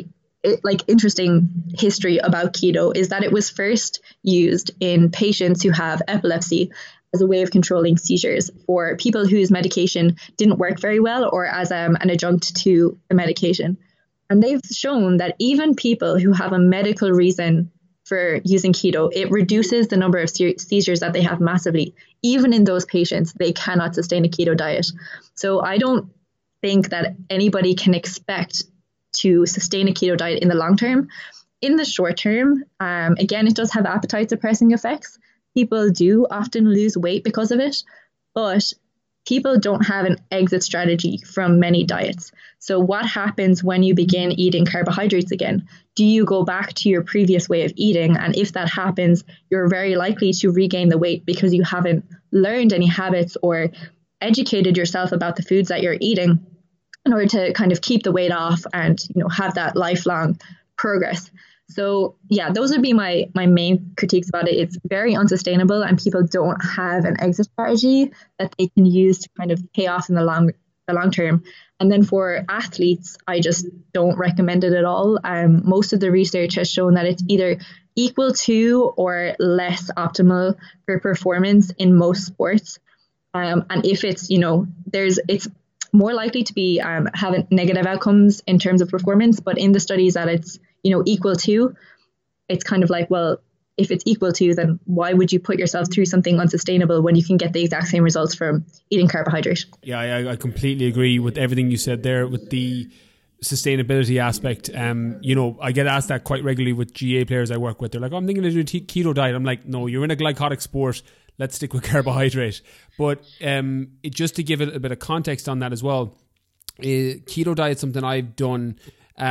[SPEAKER 2] interesting history about keto is that it was first used in patients who have epilepsy, as a way of controlling seizures for people whose medication didn't work very well or as an adjunct to a medication. And they've shown that even people who have a medical reason for using keto, it reduces the number of seizures that they have massively. Even in those patients, they cannot sustain a keto diet. So I don't think that anybody can expect to sustain a keto diet in the long term. In the short term, again, it does have appetite suppressing effects. People do often lose weight because of it, but people don't have an exit strategy from many diets. So what happens when you begin eating carbohydrates again? Do you go back to your previous way of eating? And if that happens, you're very likely to regain the weight because you haven't learned any habits or educated yourself about the foods that you're eating in order to kind of keep the weight off and, you know, have that lifelong progress. So yeah, those would be my main critiques about it. It's very unsustainable and people don't have an exit strategy that they can use to kind of pay off in the long term. And then for athletes, I just don't recommend it at all. Most of the research has shown that it's either equal to or less optimal for performance in most sports. And if it's, you know, it's more likely to be having negative outcomes in terms of performance. But in the studies that it's, you know, equal to, it's kind of like, well, if it's equal to, then why would you put yourself through something unsustainable when you can get the exact same results from eating carbohydrate?
[SPEAKER 1] Yeah, I completely agree with everything you said there with the sustainability aspect. You know, I get asked that quite regularly with GA players I work with. They're like, oh, I'm thinking of doing a keto diet. I'm like, no, you're in a glycolytic sport. Let's stick with carbohydrate. But just to give it a bit of context on that as well, keto diet is something I've done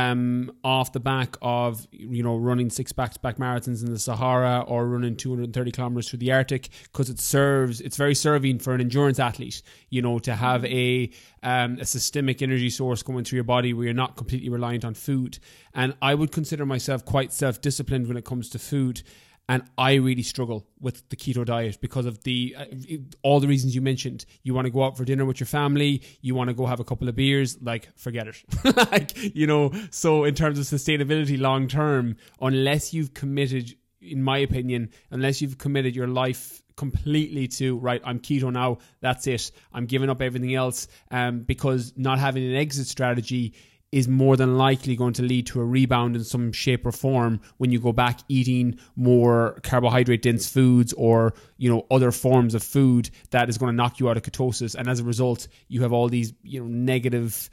[SPEAKER 1] off the back of, you know, running 6 back-to-back marathons in the Sahara or running 230 kilometers through the Arctic, because it's very serving for an endurance athlete, you know, to have a systemic energy source going through your body where you're not completely reliant on food. And I would consider myself quite self-disciplined when it comes to food. And I really struggle with the keto diet because of all the reasons you mentioned. You want to go out for dinner with your family. You want to go have a couple of beers. Like, forget it. Like, you know, so in terms of sustainability long term, unless you've committed, in my opinion, unless you've committed your life completely to, right, I'm keto now, that's it. I'm giving up everything else, because not having an exit strategy is more than likely going to lead to a rebound in some shape or form when you go back eating more carbohydrate dense foods or, you know, other forms of food that is going to knock you out of ketosis. And as a result, you have all these, you know, negative,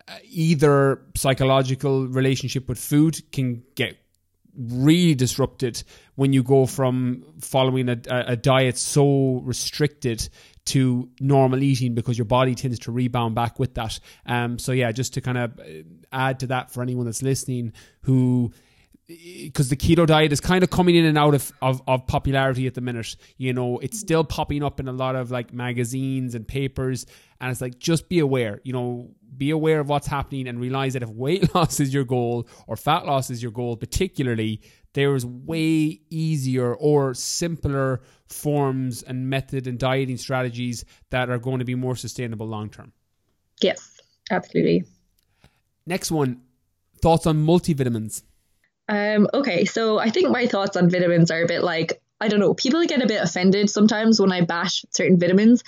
[SPEAKER 1] either psychological relationship with food can get really disrupted when you go from following a diet so restricted to normal eating, because your body tends to rebound back with that. So yeah, just to kind of add to that for anyone that's listening who, because the keto diet is kind of coming in and out of popularity at the minute. You know, it's still popping up in a lot of like magazines and papers, and it's like, just be aware, you know, be aware of what's happening and realize that if weight loss is your goal or fat loss is your goal, particularly, there is way easier or simpler forms and method and dieting strategies that are going to be more sustainable long term.
[SPEAKER 2] Yes, absolutely.
[SPEAKER 1] Next one, thoughts on multivitamins.
[SPEAKER 2] Okay, so I think my thoughts on vitamins are a bit like, I don't know, people get a bit offended sometimes when I bash certain vitamins.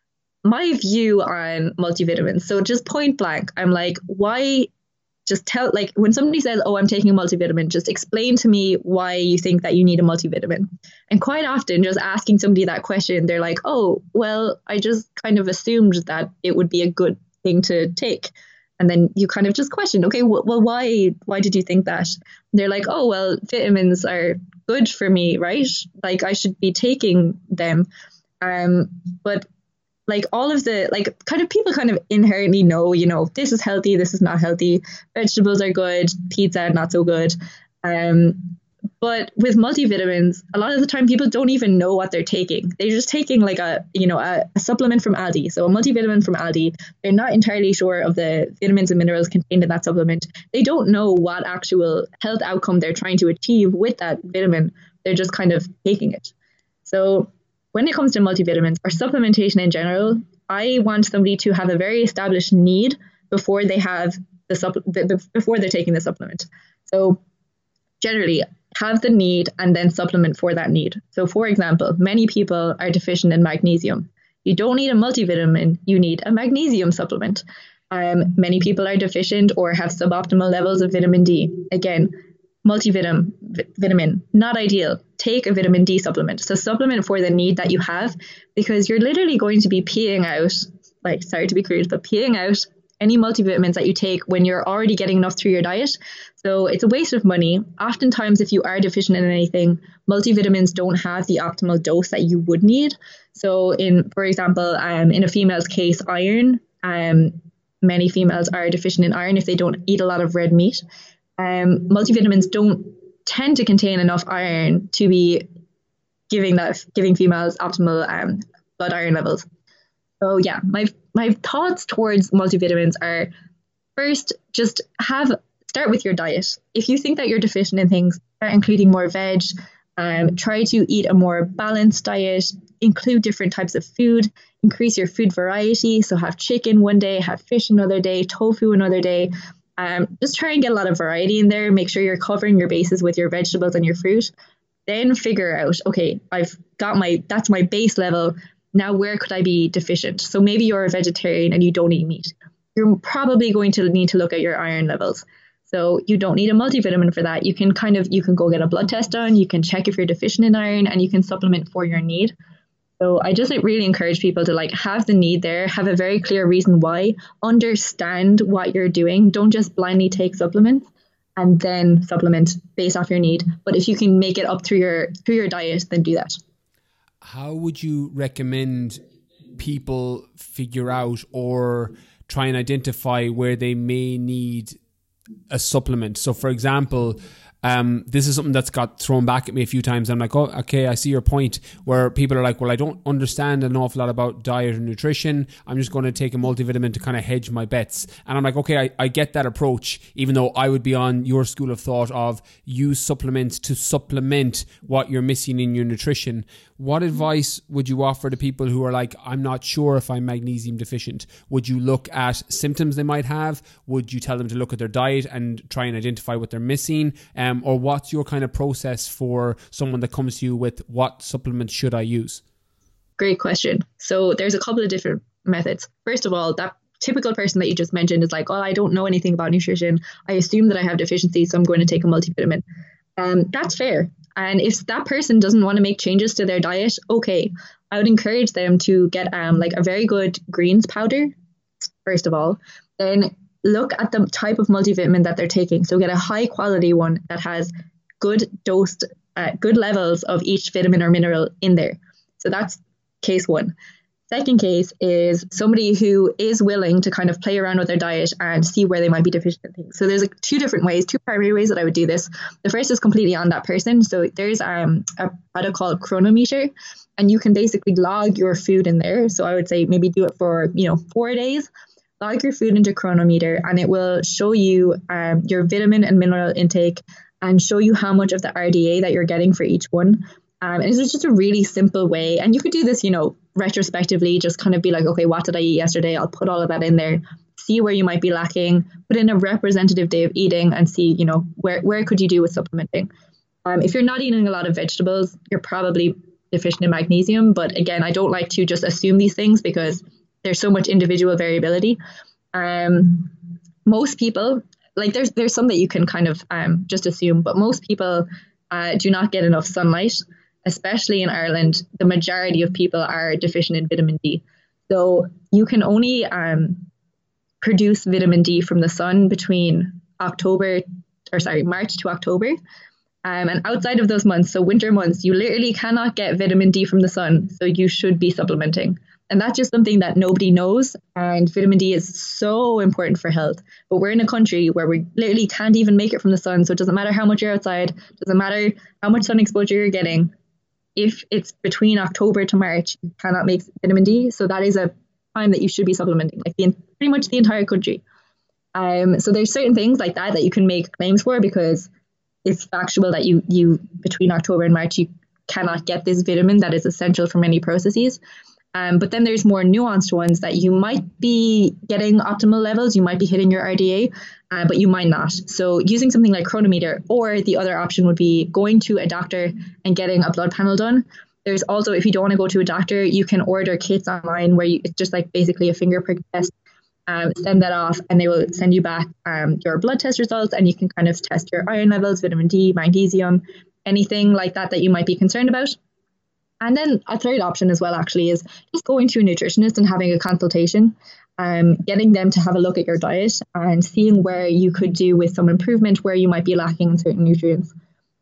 [SPEAKER 2] My view on multivitamins, so just point blank, I'm like, why just tell, like when somebody says, oh, I'm taking a multivitamin, just explain to me why you think that you need a multivitamin. And quite often just asking somebody that question, they're like, oh, well, I just kind of assumed that it would be a good thing to take. And then you kind of just question, okay, well, why did you think that? They're like, oh, well, vitamins are good for me, right? Like I should be taking them. But like all of the, like kind of people kind of inherently know, you know, this is healthy, this is not healthy. Vegetables are good, pizza, not so good. But with multivitamins, a lot of the time people don't even know what they're taking. They're just taking like a supplement from Aldi. So a multivitamin from Aldi, they're not entirely sure of the vitamins and minerals contained in that supplement. They don't know what actual health outcome they're trying to achieve with that vitamin. They're just kind of taking it. So when it comes to multivitamins or supplementation in general, I want somebody to have a very established need before they have before they're taking the supplement. So generally, have the need and then supplement for that need. So for example, many people are deficient in magnesium. You don't need a multivitamin, you need a magnesium supplement. Many people are deficient or have suboptimal levels of vitamin D. Again, vitamin, not ideal. Take a vitamin D supplement. So supplement for the need that you have, because you're literally going to be peeing out, like, sorry to be crude, but peeing out any multivitamins that you take when you're already getting enough through your diet. So it's a waste of money. Oftentimes, if you are deficient in anything, multivitamins don't have the optimal dose that you would need. So for example, in a female's case, iron, many females are deficient in iron if they don't eat a lot of red meat. Multivitamins don't tend to contain enough iron to be giving females optimal blood iron levels. So yeah, my thoughts towards multivitamins are, first, just start with your diet. If you think that you're deficient in things, start including more veg. Try to eat a more balanced diet, include different types of food, increase your food variety. So have chicken one day, have fish another day, tofu another day. Just try and get a lot of variety in there. Make sure you're covering your bases with your vegetables and your fruit. Then figure out, okay, that's my base level. Now, where could I be deficient? So maybe you're a vegetarian and you don't eat meat. You're probably going to need to look at your iron levels. So you don't need a multivitamin for that. You can go get a blood test done. You can check if you're deficient in iron, and you can supplement for your need. So I just really encourage people to have the need there, have a very clear reason why, understand what you're doing. Don't just blindly take supplements and then supplement based off your need. But if you can make it up through your diet, then do that.
[SPEAKER 1] How would you recommend people figure out or try and identify where they may need a supplement? So for example, this is something that's got thrown back at me a few times. I'm like, oh, okay, I see your point, where people are like, well, I don't understand an awful lot about diet and nutrition. I'm just going to take a multivitamin to kind of hedge my bets. And I'm like, okay, I get that approach, even though I would be on your school of thought of use supplements to supplement what you're missing in your nutrition. What advice would you offer to people who are like, I'm not sure if I'm magnesium deficient? Would you look at symptoms they might have? Would you tell them to look at their diet and try and identify what they're missing? Or what's your kind of process for someone that comes to you with what supplements should I use?
[SPEAKER 2] Great question. So there's a couple of different methods. First of all, that typical person that you just mentioned is like, oh, I don't know anything about nutrition. I assume that I have deficiencies, so I'm going to take a multivitamin. That's fair. And if that person doesn't want to make changes to their diet, okay, I would encourage them to get a very good greens powder, first of all. Then look at the type of multivitamin that they're taking. So get a high quality one that has good dosed, good levels of each vitamin or mineral in there. So that's case one. Second case is somebody who is willing to kind of play around with their diet and see where they might be deficient in things. So there's two primary ways that I would do this. The first is completely on that person. So there's a product called Chronometer, and you can basically log your food in there. So I would say maybe do it for 4 days. Log your food into Chronometer, and it will show you your vitamin and mineral intake and show you how much of the RDA that you're getting for each one. And it's just a really simple way. And you could do this, retrospectively, just kind of be like, okay, what did I eat yesterday? I'll put all of that in there, see where you might be lacking, put in a representative day of eating and see, where could you do with supplementing. If you're not eating a lot of vegetables, you're probably deficient in magnesium. But again, I don't like to just assume these things because there's so much individual variability. Most people, there's some that you can kind of just assume, but most people do not get enough sunlight. Especially in Ireland, the majority of people are deficient in vitamin D. So you can only produce vitamin D from the sun between March to October. And outside of those months, so winter months, you literally cannot get vitamin D from the sun. So you should be supplementing. And that's just something that nobody knows. And vitamin D is so important for health. But we're in a country where we literally can't even make it from the sun. So it doesn't matter how much you're outside, doesn't matter how much sun exposure you're getting. If it's between October to March, you cannot make vitamin D. So that is a time that you should be supplementing, pretty much the entire country. So there's certain things like that you can make claims for because it's factual that you between October and March, you cannot get this vitamin that is essential for many processes. But then there's more nuanced ones that you might be getting optimal levels, you might be hitting your RDA, but you might not. So using something like Chronometer, or the other option would be going to a doctor and getting a blood panel done. There's also, if you don't want to go to a doctor, you can order kits online where it's just like basically a finger prick test. Send that off and they will send you back your blood test results, and you can kind of test your iron levels, vitamin D, magnesium, anything like that you might be concerned about. And then a third option as well actually is just going to a nutritionist and having a consultation, getting them to have a look at your diet and seeing where you could do with some improvement, where you might be lacking in certain nutrients.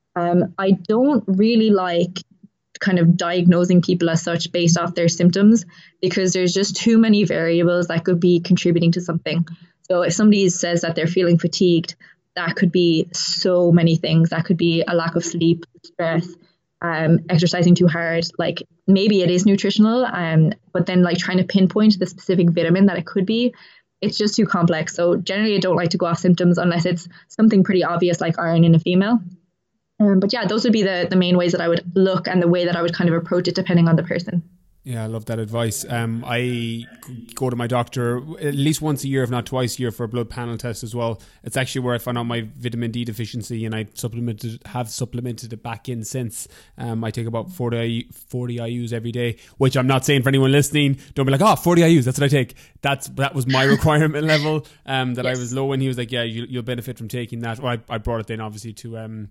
[SPEAKER 2] I don't really like kind of diagnosing people as such based off their symptoms, because there's just too many variables that could be contributing to something. So if somebody says that they're feeling fatigued, that could be so many things. That could be a lack of sleep, stress, exercising too hard. Like maybe it is nutritional, but then like trying to pinpoint the specific vitamin that it could be, it's just too complex. So generally I don't like to go off symptoms unless it's something pretty obvious like iron in a female. But yeah, those would be the main ways that I would look, and the way that I would kind of approach it depending on the person.
[SPEAKER 1] Yeah, I love that advice. I go to my doctor at least once a year, if not twice a year, for a blood panel test as well. It's actually where I found out my vitamin D deficiency, and I have supplemented it back in since. I take about 40 IUs every day, which I'm not saying for anyone listening, don't be like, 40 IUs, that's what I take. That was my requirement level, that yes. I was low, and he was like, yeah, you'll benefit from taking that. Well, I brought it in obviously to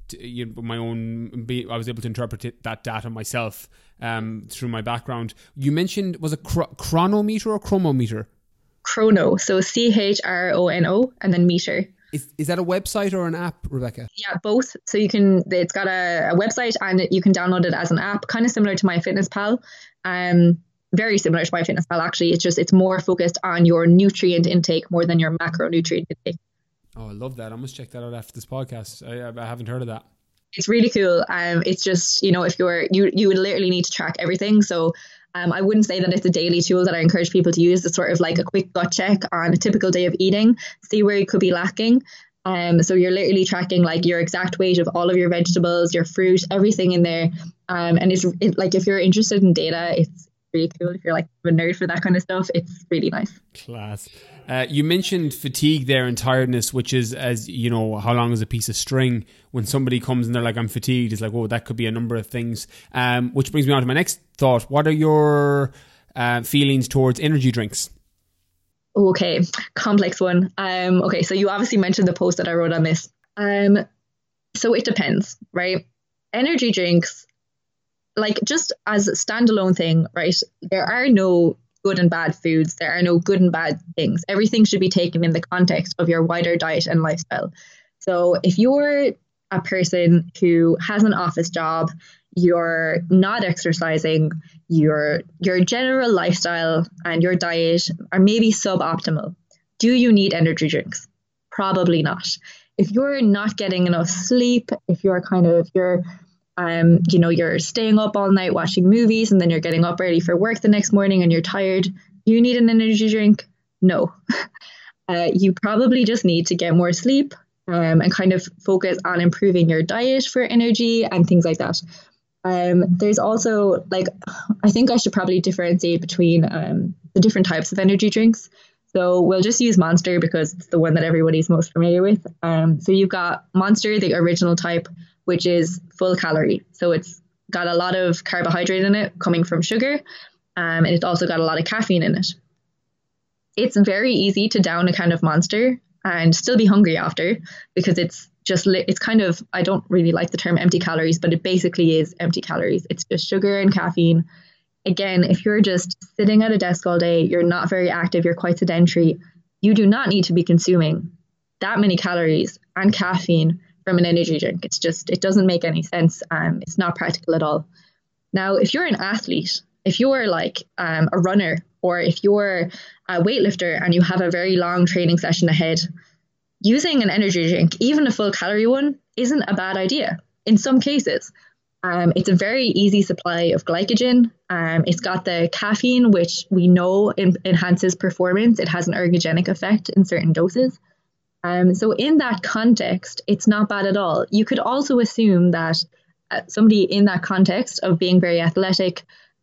[SPEAKER 1] my own. I was able to interpret that data myself through my background. You mentioned, was it chronometer or chromometer?
[SPEAKER 2] Chrono, so CHRONO and then meter.
[SPEAKER 1] Is that a website or an app, Rebecca?
[SPEAKER 2] Yeah, both. So it's got a website, and you can download it as an app, kind of similar to MyFitnessPal. Very similar to MyFitnessPal actually. It's more focused on your nutrient intake more than your macronutrient intake.
[SPEAKER 1] Oh, I love that. I must check that out after this podcast. I haven't heard of that.
[SPEAKER 2] It's really cool. It's just, if you would literally need to track everything. So I wouldn't say that it's a daily tool that I encourage people to use. It's sort of like a quick gut check on a typical day of eating, see where you could be lacking. So you're literally tracking like your exact weight of all of your vegetables, your fruit, everything in there. And it's like, if you're interested in data, it's really cool. If you're like a nerd for that kind of stuff, it's really nice.
[SPEAKER 1] Class. You mentioned fatigue there and tiredness, which is, as you know, how long is a piece of string? When somebody comes and they're like, I'm fatigued, it's like, oh, that could be a number of things. Which brings me on to my next thought. What are your feelings towards energy drinks?
[SPEAKER 2] Okay, complex one. Okay, so you obviously mentioned the post that I wrote on this. So it depends, right? Energy drinks, like just as a standalone thing, right? There are no good and bad foods. There are no good and bad things. Everything should be taken in the context of your wider diet and lifestyle. So if you're a person who has an office job, you're not exercising, your general lifestyle and your diet are maybe suboptimal, do you need energy drinks? Probably not. If you're not getting enough sleep, if you're you're staying up all night watching movies and then you're getting up early for work the next morning and you're tired, do you need an energy drink? No. You probably just need to get more sleep and kind of focus on improving your diet for energy and things like that. There's also, I think I should probably differentiate between the different types of energy drinks. So we'll just use Monster because it's the one that everybody's most familiar with. So you've got Monster, the original type, which is full calorie. So it's got a lot of carbohydrate in it coming from sugar, and it's also got a lot of caffeine in it. It's very easy to down a can of Monster and still be hungry after, because it's kind of, I don't really like the term empty calories, but it basically is empty calories. It's just sugar and caffeine. Again, if you're just sitting at a desk all day, you're not very active, you're quite sedentary, you do not need to be consuming that many calories and caffeine from an energy drink. It doesn't make any sense. It's not practical at all. Now, if you're an athlete, if you're like a runner, or if you're a weightlifter and you have a very long training session ahead, using an energy drink, even a full calorie one, isn't a bad idea in some cases. It's a very easy supply of glycogen. It's got the caffeine, which we know enhances performance. It has an ergogenic effect in certain doses. So in that context, it's not bad at all. You could also assume that somebody in that context of being very athletic,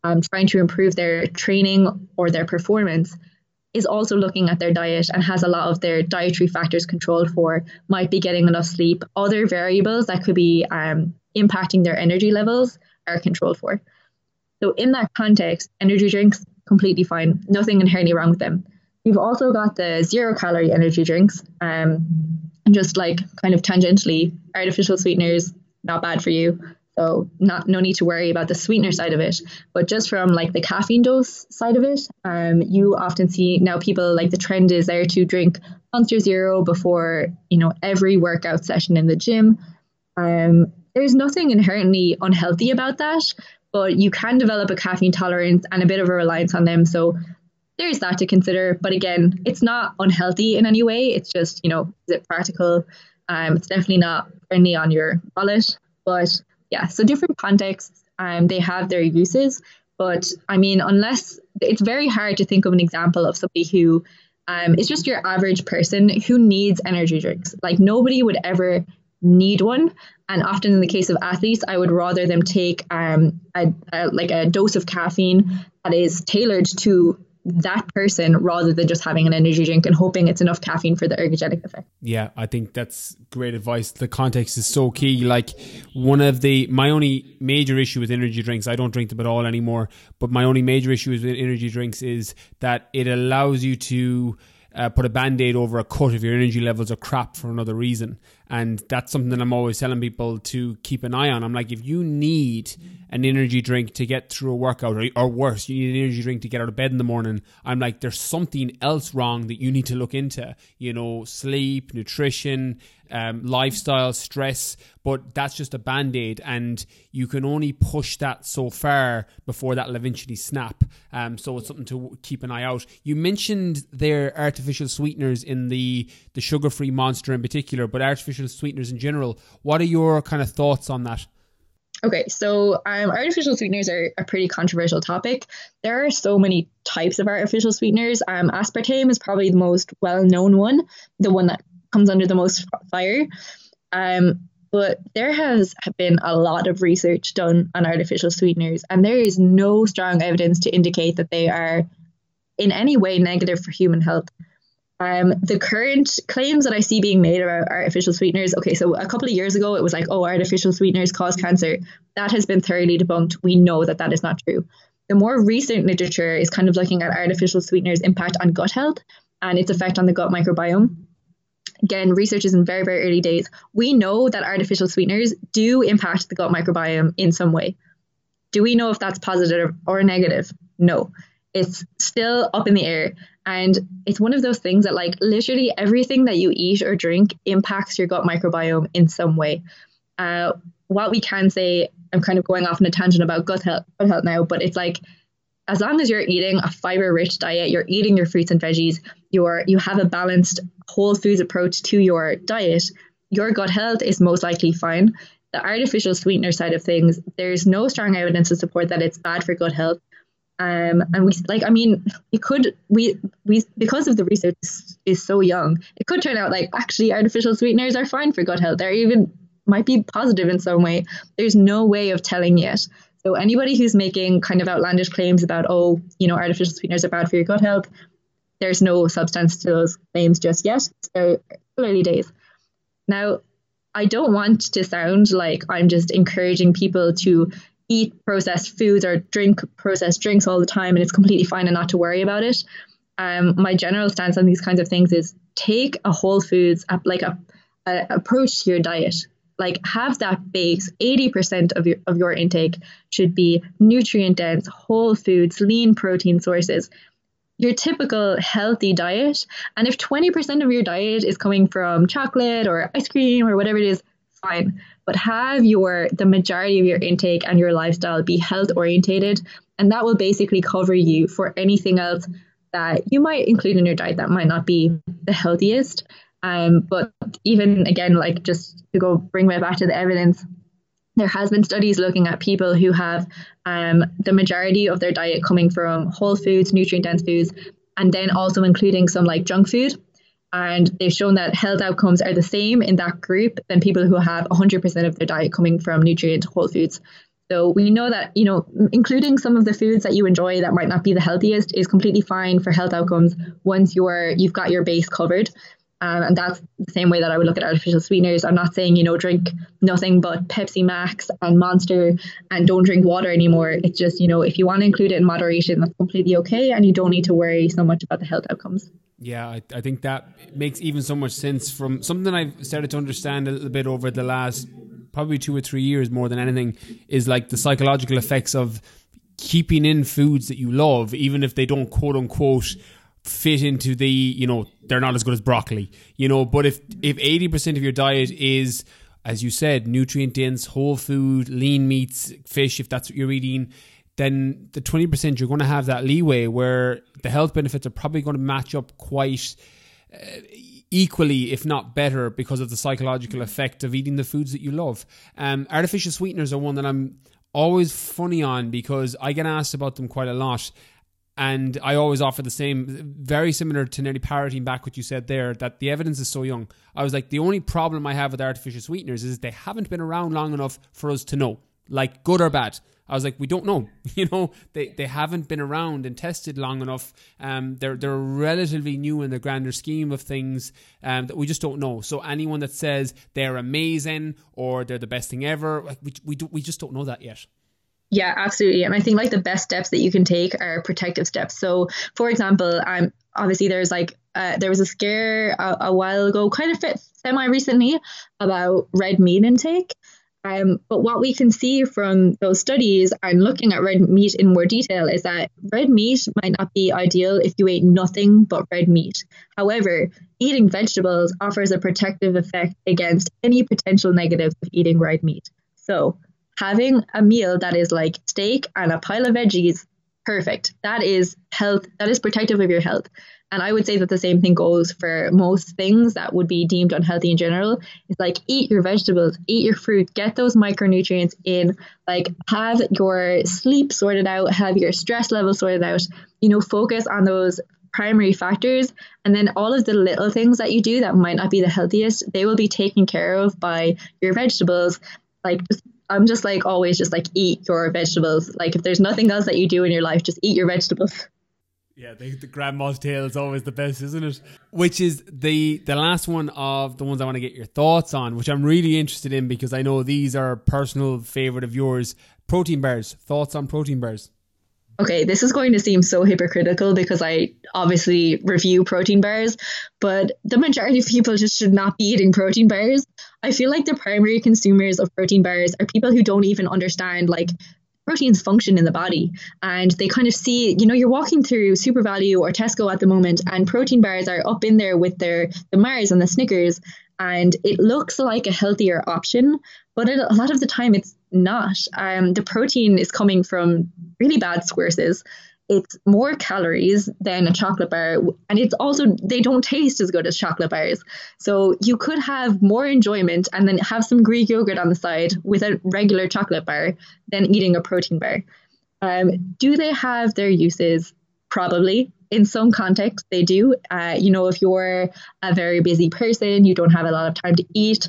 [SPEAKER 2] trying to improve their training or their performance is also looking at their diet and has a lot of their dietary factors controlled for, might be getting enough sleep. Other variables that could be impacting their energy levels are controlled for. So in that context, energy drinks, completely fine. Nothing inherently wrong with them. You've also got the 0-calorie energy drinks. Just like kind of tangentially, artificial sweeteners, not bad for you. So no need to worry about the sweetener side of it. But just from like the caffeine dose side of it, you often see now people, like the trend is there to drink Monster Zero before, every workout session in the gym. There's nothing inherently unhealthy about that, but you can develop a caffeine tolerance and a bit of a reliance on them. So there's that to consider. But again, it's not unhealthy in any way. It's just, is it practical? It's definitely not friendly on your wallet. But yeah, so different contexts, they have their uses. But I mean, unless it's very hard to think of an example of somebody who is just your average person who needs energy drinks. Like nobody would ever need one. And often in the case of athletes, I would rather them take a dose of caffeine that is tailored to that person rather than just having an energy drink and hoping it's enough caffeine for the ergogenic effect.
[SPEAKER 1] Yeah, I think that's great advice. The context is so key. Like my only major issue with energy drinks, I don't drink them at all anymore, but my only major issue with energy drinks is that it allows you to put a band-aid over a cut if your energy levels are crap for another reason. And that's something that I'm always telling people to keep an eye on. I'm like, if you need an energy drink to get through a workout, or worse, you need an energy drink to get out of bed in the morning, I'm like, there's something else wrong that you need to look into. Sleep, nutrition, lifestyle, stress, but that's just a band-aid, and you can only push that so far before that'll eventually snap. So it's something to keep an eye out. You mentioned their artificial sweeteners in the sugar-free Monster in particular, but artificial sweeteners in general. What are your kind of thoughts on that?
[SPEAKER 2] Okay, so artificial sweeteners are a pretty controversial topic. There are so many types of artificial sweeteners. Aspartame is probably the most well-known one, the one that comes under the most fire. But there has been a lot of research done on artificial sweeteners, and there is no strong evidence to indicate that they are in any way negative for human health. The current claims that I see being made about artificial sweeteners, okay, so a couple of years ago, it was like, artificial sweeteners cause cancer. That has been thoroughly debunked. We know that that is not true. The more recent literature is kind of looking at artificial sweeteners' impact on gut health and its effect on the gut microbiome. Again, research is in very, very early days. We know that artificial sweeteners do impact the gut microbiome in some way. Do we know if that's positive or negative? No. It's still up in the air. And it's one of those things that like literally everything that you eat or drink impacts your gut microbiome in some way. What we can say, I'm kind of going off on a tangent about gut health now, but it's like, as long as you're eating a fiber-rich diet, you're eating your fruits and veggies, you have a balanced whole foods approach to your diet, your gut health is most likely fine. The artificial sweetener side of things, there's no strong evidence to support that it's bad for gut health. And because of the research is so young, it could turn out like actually artificial sweeteners are fine for gut health. They're even might be positive in some way. There's no way of telling yet. So anybody who's making kind of outlandish claims about, artificial sweeteners are bad for your gut health, there's no substance to those claims just yet. They're early days. Now, I don't want to sound like I'm just encouraging people to eat processed foods or drink processed drinks all the time and it's completely fine and not to worry about it. My general stance on these kinds of things is take a whole foods, like a approach to your diet. Like have that base, 80% of your intake should be nutrient dense, whole foods, lean protein sources, your typical healthy diet. And if 20% of your diet is coming from chocolate or ice cream or whatever it is, fine. But have the majority of your intake and your lifestyle be health orientated. And that will basically cover you for anything else that you might include in your diet that might not be the healthiest. But even again, like just to go bring me back to the evidence, there has been studies looking at people who have the majority of their diet coming from whole foods, nutrient-dense foods, and then also including some like junk food. And they've shown that health outcomes are the same in that group than people who have 100% of their diet coming from nutrient whole foods. So we know that, including some of the foods that you enjoy that might not be the healthiest is completely fine for health outcomes once you've got your base covered. And that's the same way that I would look at artificial sweeteners. I'm not saying, drink nothing but Pepsi Max and Monster and don't drink water anymore. It's just, if you want to include it in moderation, that's completely okay. And you don't need to worry so much about the health outcomes.
[SPEAKER 1] Yeah, I think that makes even so much sense from something I've started to understand a little bit over the last probably 2 or 3 years more than anything is like the psychological effects of keeping in foods that you love, even if they don't quote unquote fit into the, they're not as good as broccoli, but if 80% of your diet is, as you said, nutrient dense, whole food, lean meats, fish, if that's what you're eating, then the 20% you're going to have that leeway where the health benefits are probably going to match up quite equally, if not better, because of the psychological effect of eating the foods that you love. Artificial sweeteners are one that I'm always funny on because I get asked about them quite a lot. And I always offer the same, very similar to nearly parroting back what you said there, that the evidence is so young. I was like, the only problem I have with artificial sweeteners is they haven't been around long enough for us to know, like good or bad. I was like, we don't know, they haven't been around and tested long enough. They're relatively new in the grander scheme of things that we just don't know. So anyone that says they're amazing or they're the best thing ever, like we just don't know that yet.
[SPEAKER 2] Yeah, absolutely. And I think like the best steps that you can take are protective steps. So for example, obviously there's there was a scare a while ago, kind of semi-recently, about red meat intake. But what we can see from those studies and looking at red meat in more detail is that red meat might not be ideal if you ate nothing but red meat. However, eating vegetables offers a protective effect against any potential negatives of eating red meat. So having a meal that is like steak and a pile of veggies, perfect. That is health. That is protective of your health. And I would say that the same thing goes for most things that would be deemed unhealthy in general. It's like, eat your vegetables, eat your fruit, get those micronutrients in, like have your sleep sorted out, have your stress level sorted out, focus on those primary factors. And then all of the little things that you do that might not be the healthiest, they will be taken care of by your vegetables. I'm just like always just like eat your vegetables. Like if there's nothing else that you do in your life, just eat your vegetables.
[SPEAKER 1] Yeah, the grandma's tale is always the best, isn't it? Which is the last one of the ones I want to get your thoughts on, which I'm really interested in because I know these are a personal favourite of yours. Protein bars. Thoughts on protein bars?
[SPEAKER 2] Okay, this is going to seem so hypocritical because I obviously review protein bars, but the majority of people just should not be eating protein bars. I feel like the primary consumers of protein bars are people who don't even understand like proteins function in the body, and they kind of see, you're walking through SuperValu or Tesco at the moment and protein bars are up in there with the Mars and the Snickers, and it looks like a healthier option, but a lot of the time it's not. The protein is coming from really bad sources. It's more calories than a chocolate bar, and it's also, they don't taste as good as chocolate bars. So you could have more enjoyment and then have some Greek yogurt on the side with a regular chocolate bar than eating a protein bar. Do they have their uses? Probably. In some contexts, they do. If you're a very busy person, you don't have a lot of time to eat,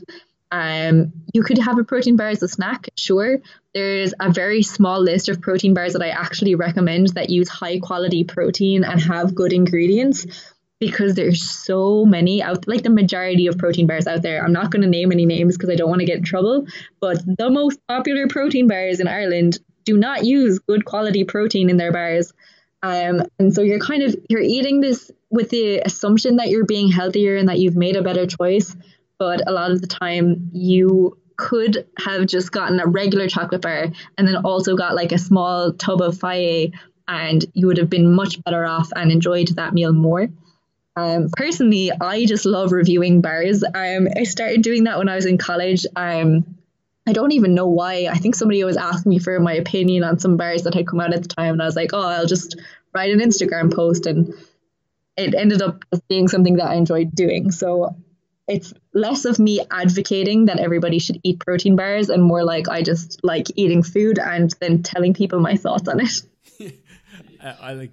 [SPEAKER 2] you could have a protein bar as a snack, sure. There's a very small list of protein bars that I actually recommend that use high quality protein and have good ingredients, because there's so many out, like the majority of protein bars out there. I'm not going to name any names because I don't want to get in trouble, but the most popular protein bars in Ireland do not use good quality protein in their bars. And so you're eating this with the assumption that you're being healthier and that you've made a better choice. But a lot of the time you could have just gotten a regular chocolate bar and then also got like a small tub of Faye, and you would have been much better off and enjoyed that meal more. Personally, I just love reviewing bars. I started doing that when I was in college. I don't even know why. I think somebody was asking me for my opinion on some bars that had come out at the time, and I was like, I'll just write an Instagram post, and it ended up being something that I enjoyed doing. So it's less of me advocating that everybody should eat protein bars and more like I just like eating food and then telling people my thoughts on it.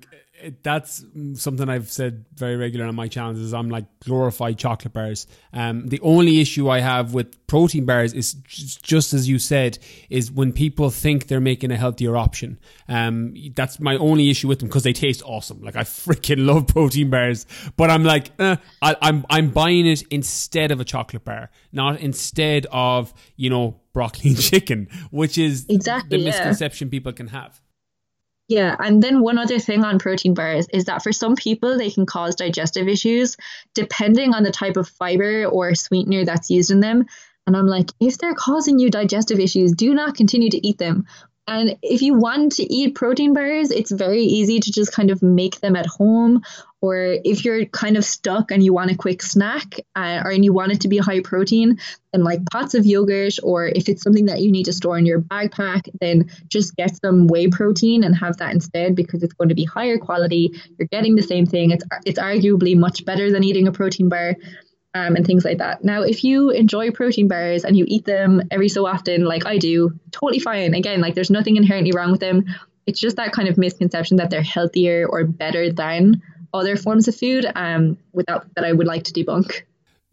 [SPEAKER 1] That's something I've said very regular on my channels is I'm like glorified chocolate bars. The only issue I have with protein bars is just as you said, is when people think they're making a healthier option. That's my only issue with them, because they taste awesome. Like I freaking love protein bars, but I'm like, I'm buying it instead of a chocolate bar, not instead of, broccoli and chicken, which is
[SPEAKER 2] Exactly,
[SPEAKER 1] the misconception people can have.
[SPEAKER 2] Yeah, and then one other thing on protein bars is that for some people, they can cause digestive issues depending on the type of fiber or sweetener that's used in them. And I'm like, if they're causing you digestive issues, do not continue to eat them. And if you want to eat protein bars, it's very easy to just kind of make them at home. Or if you're kind of stuck and you want a quick snack and you want it to be high protein, then like pots of yogurt, or if it's something that you need to store in your backpack, then just get some whey protein and have that instead, because it's going to be higher quality. You're getting the same thing. It's arguably much better than eating a protein bar. And things like that. Now, if you enjoy protein bars and you eat them every so often, like I do, totally fine. Again, like there's nothing inherently wrong with them. It's just that kind of misconception that they're healthier or better than other forms of food, that I would like to debunk.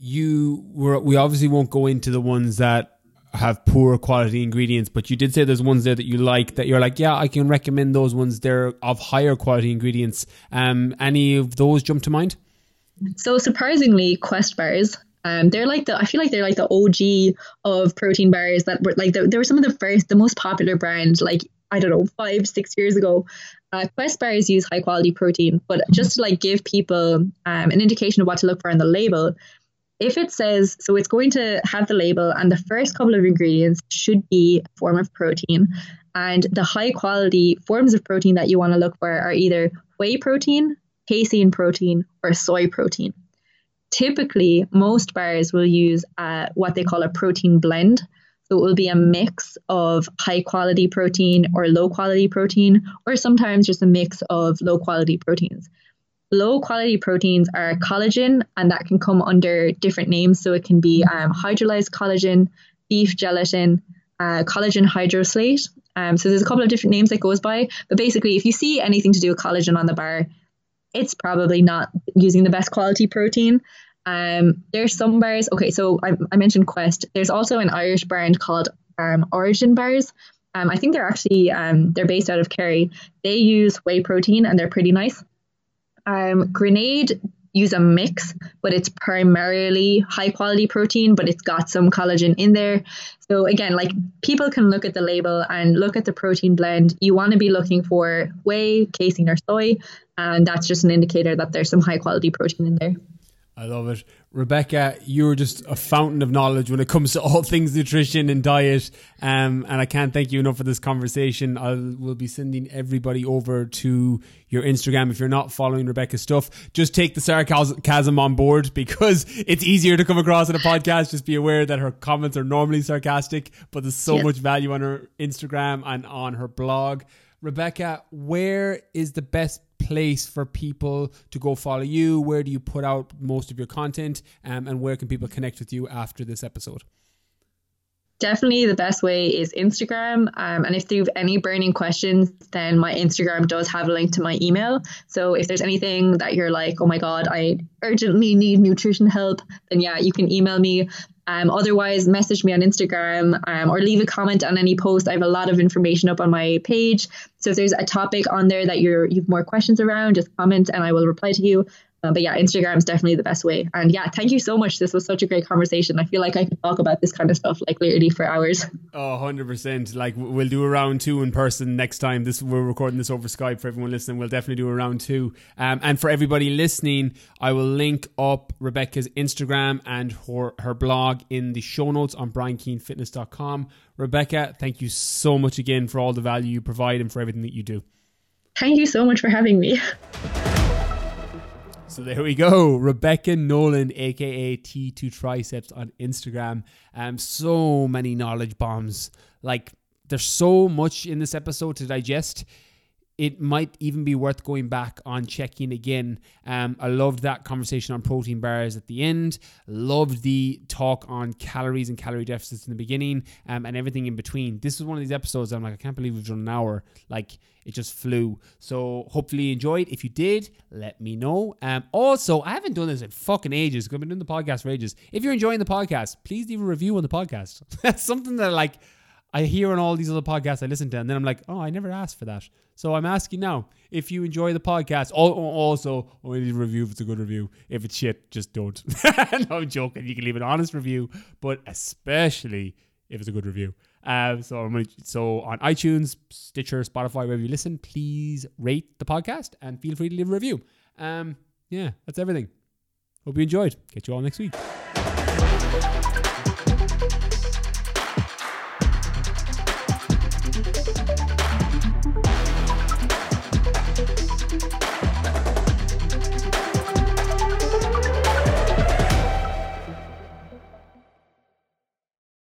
[SPEAKER 1] We obviously won't go into the ones that have poor quality ingredients, but you did say there's ones there that you like, that you're like, yeah, I can recommend those ones. They're of higher quality ingredients. Any of those jump to mind?
[SPEAKER 2] So surprisingly, Quest bars, they're like I feel like they're like the OG of protein bars, that were like they were some of the most popular brands, like, I don't know, 5-6 years ago. Quest bars use high quality protein, but just to like give people an indication of what to look for on the label, if it says, so it's going to have the label and the first couple of ingredients should be a form of protein. And the high quality forms of protein that you want to look for are either whey protein, casein protein, or soy protein. Typically, most bars will use what they call a protein blend. So it will be a mix of high quality protein or low quality protein, or sometimes just a mix of low quality proteins. Low quality proteins are collagen, and that can come under different names. So it can be hydrolyzed collagen, beef gelatin, collagen hydroslate. So there's a couple of different names that goes by. But basically, if you see anything to do with collagen on the bar, it's probably not using the best quality protein. There's some bars. Okay, so I mentioned Quest. There's also an Irish brand called Origin Bars. I think they're actually they're based out of Kerry. They use whey protein and they're pretty nice. Grenade use a mix, but it's primarily high quality protein, but it's got some collagen in there. So again, like, people can look at the label and look at the protein blend. You want to be looking for whey, casein, or soy, and that's just an indicator that there's some high quality protein in there.
[SPEAKER 1] I love it. Rebecca, you're just a fountain of knowledge when it comes to all things nutrition and diet. And I can't thank you enough for this conversation. We'll be sending everybody over to your Instagram. If you're not following Rebecca's stuff, just take the sarcasm on board, because it's easier to come across in a podcast. Just be aware that her comments are normally sarcastic, but there's so much value on her Instagram and on her blog. Rebecca, where is the best place for people to go follow you? Where do you put out most of your content? And where can people connect with you after this episode?
[SPEAKER 2] Definitely the best way is Instagram. And if you have any burning questions, then my Instagram does have a link to my email. So if there's anything that you're like, oh my God, I urgently need nutrition help, then yeah, you can email me. Otherwise, message me on Instagram or leave a comment on any post. I have a lot of information up on my page. So if there's a topic on there that you've more questions around, just comment and I will reply to you. But yeah, Instagram is definitely the best way. And yeah, thank you so much. This was such a great conversation. I feel like I could talk about this kind of stuff like literally for hours.
[SPEAKER 1] Oh, 100%. Like, we'll do a round 2 in person next time. We're recording this over Skype. For everyone listening, we'll definitely do a round 2. And for everybody listening, I will link up Rebecca's Instagram and her blog in the show notes on briankeenfitness.com. Rebecca, thank you so much again for all the value you provide and for everything that you do.
[SPEAKER 2] Thank you so much for having me.
[SPEAKER 1] So there we go, Rebecca Nolan, aka T2 Triceps on Instagram. So many knowledge bombs. Like, there's so much in this episode to digest. it might even be worth going back on checking again. I loved that conversation on protein bars at the end. Loved the talk on calories and calorie deficits in the beginning, and everything in between. This was one of these episodes I'm like, I can't believe we've done an hour. Like, it just flew. So hopefully you enjoyed. If you did, let me know. Also, I haven't done this in fucking ages, because I've been doing the podcast for ages. If you're enjoying the podcast, please leave a review on the podcast. That's something that like I hear on all these other podcasts I listen to, and then I'm like, oh, I never asked for that. So I'm asking now, if you enjoy the podcast, also only leave a review if it's a good review. If it's shit, just don't. No, I'm joking. You can leave an honest review, but especially if it's a good review. So on iTunes, Stitcher, Spotify, wherever you listen, please rate the podcast and feel free to leave a review. Yeah, that's everything. Hope you enjoyed. Catch you all next week.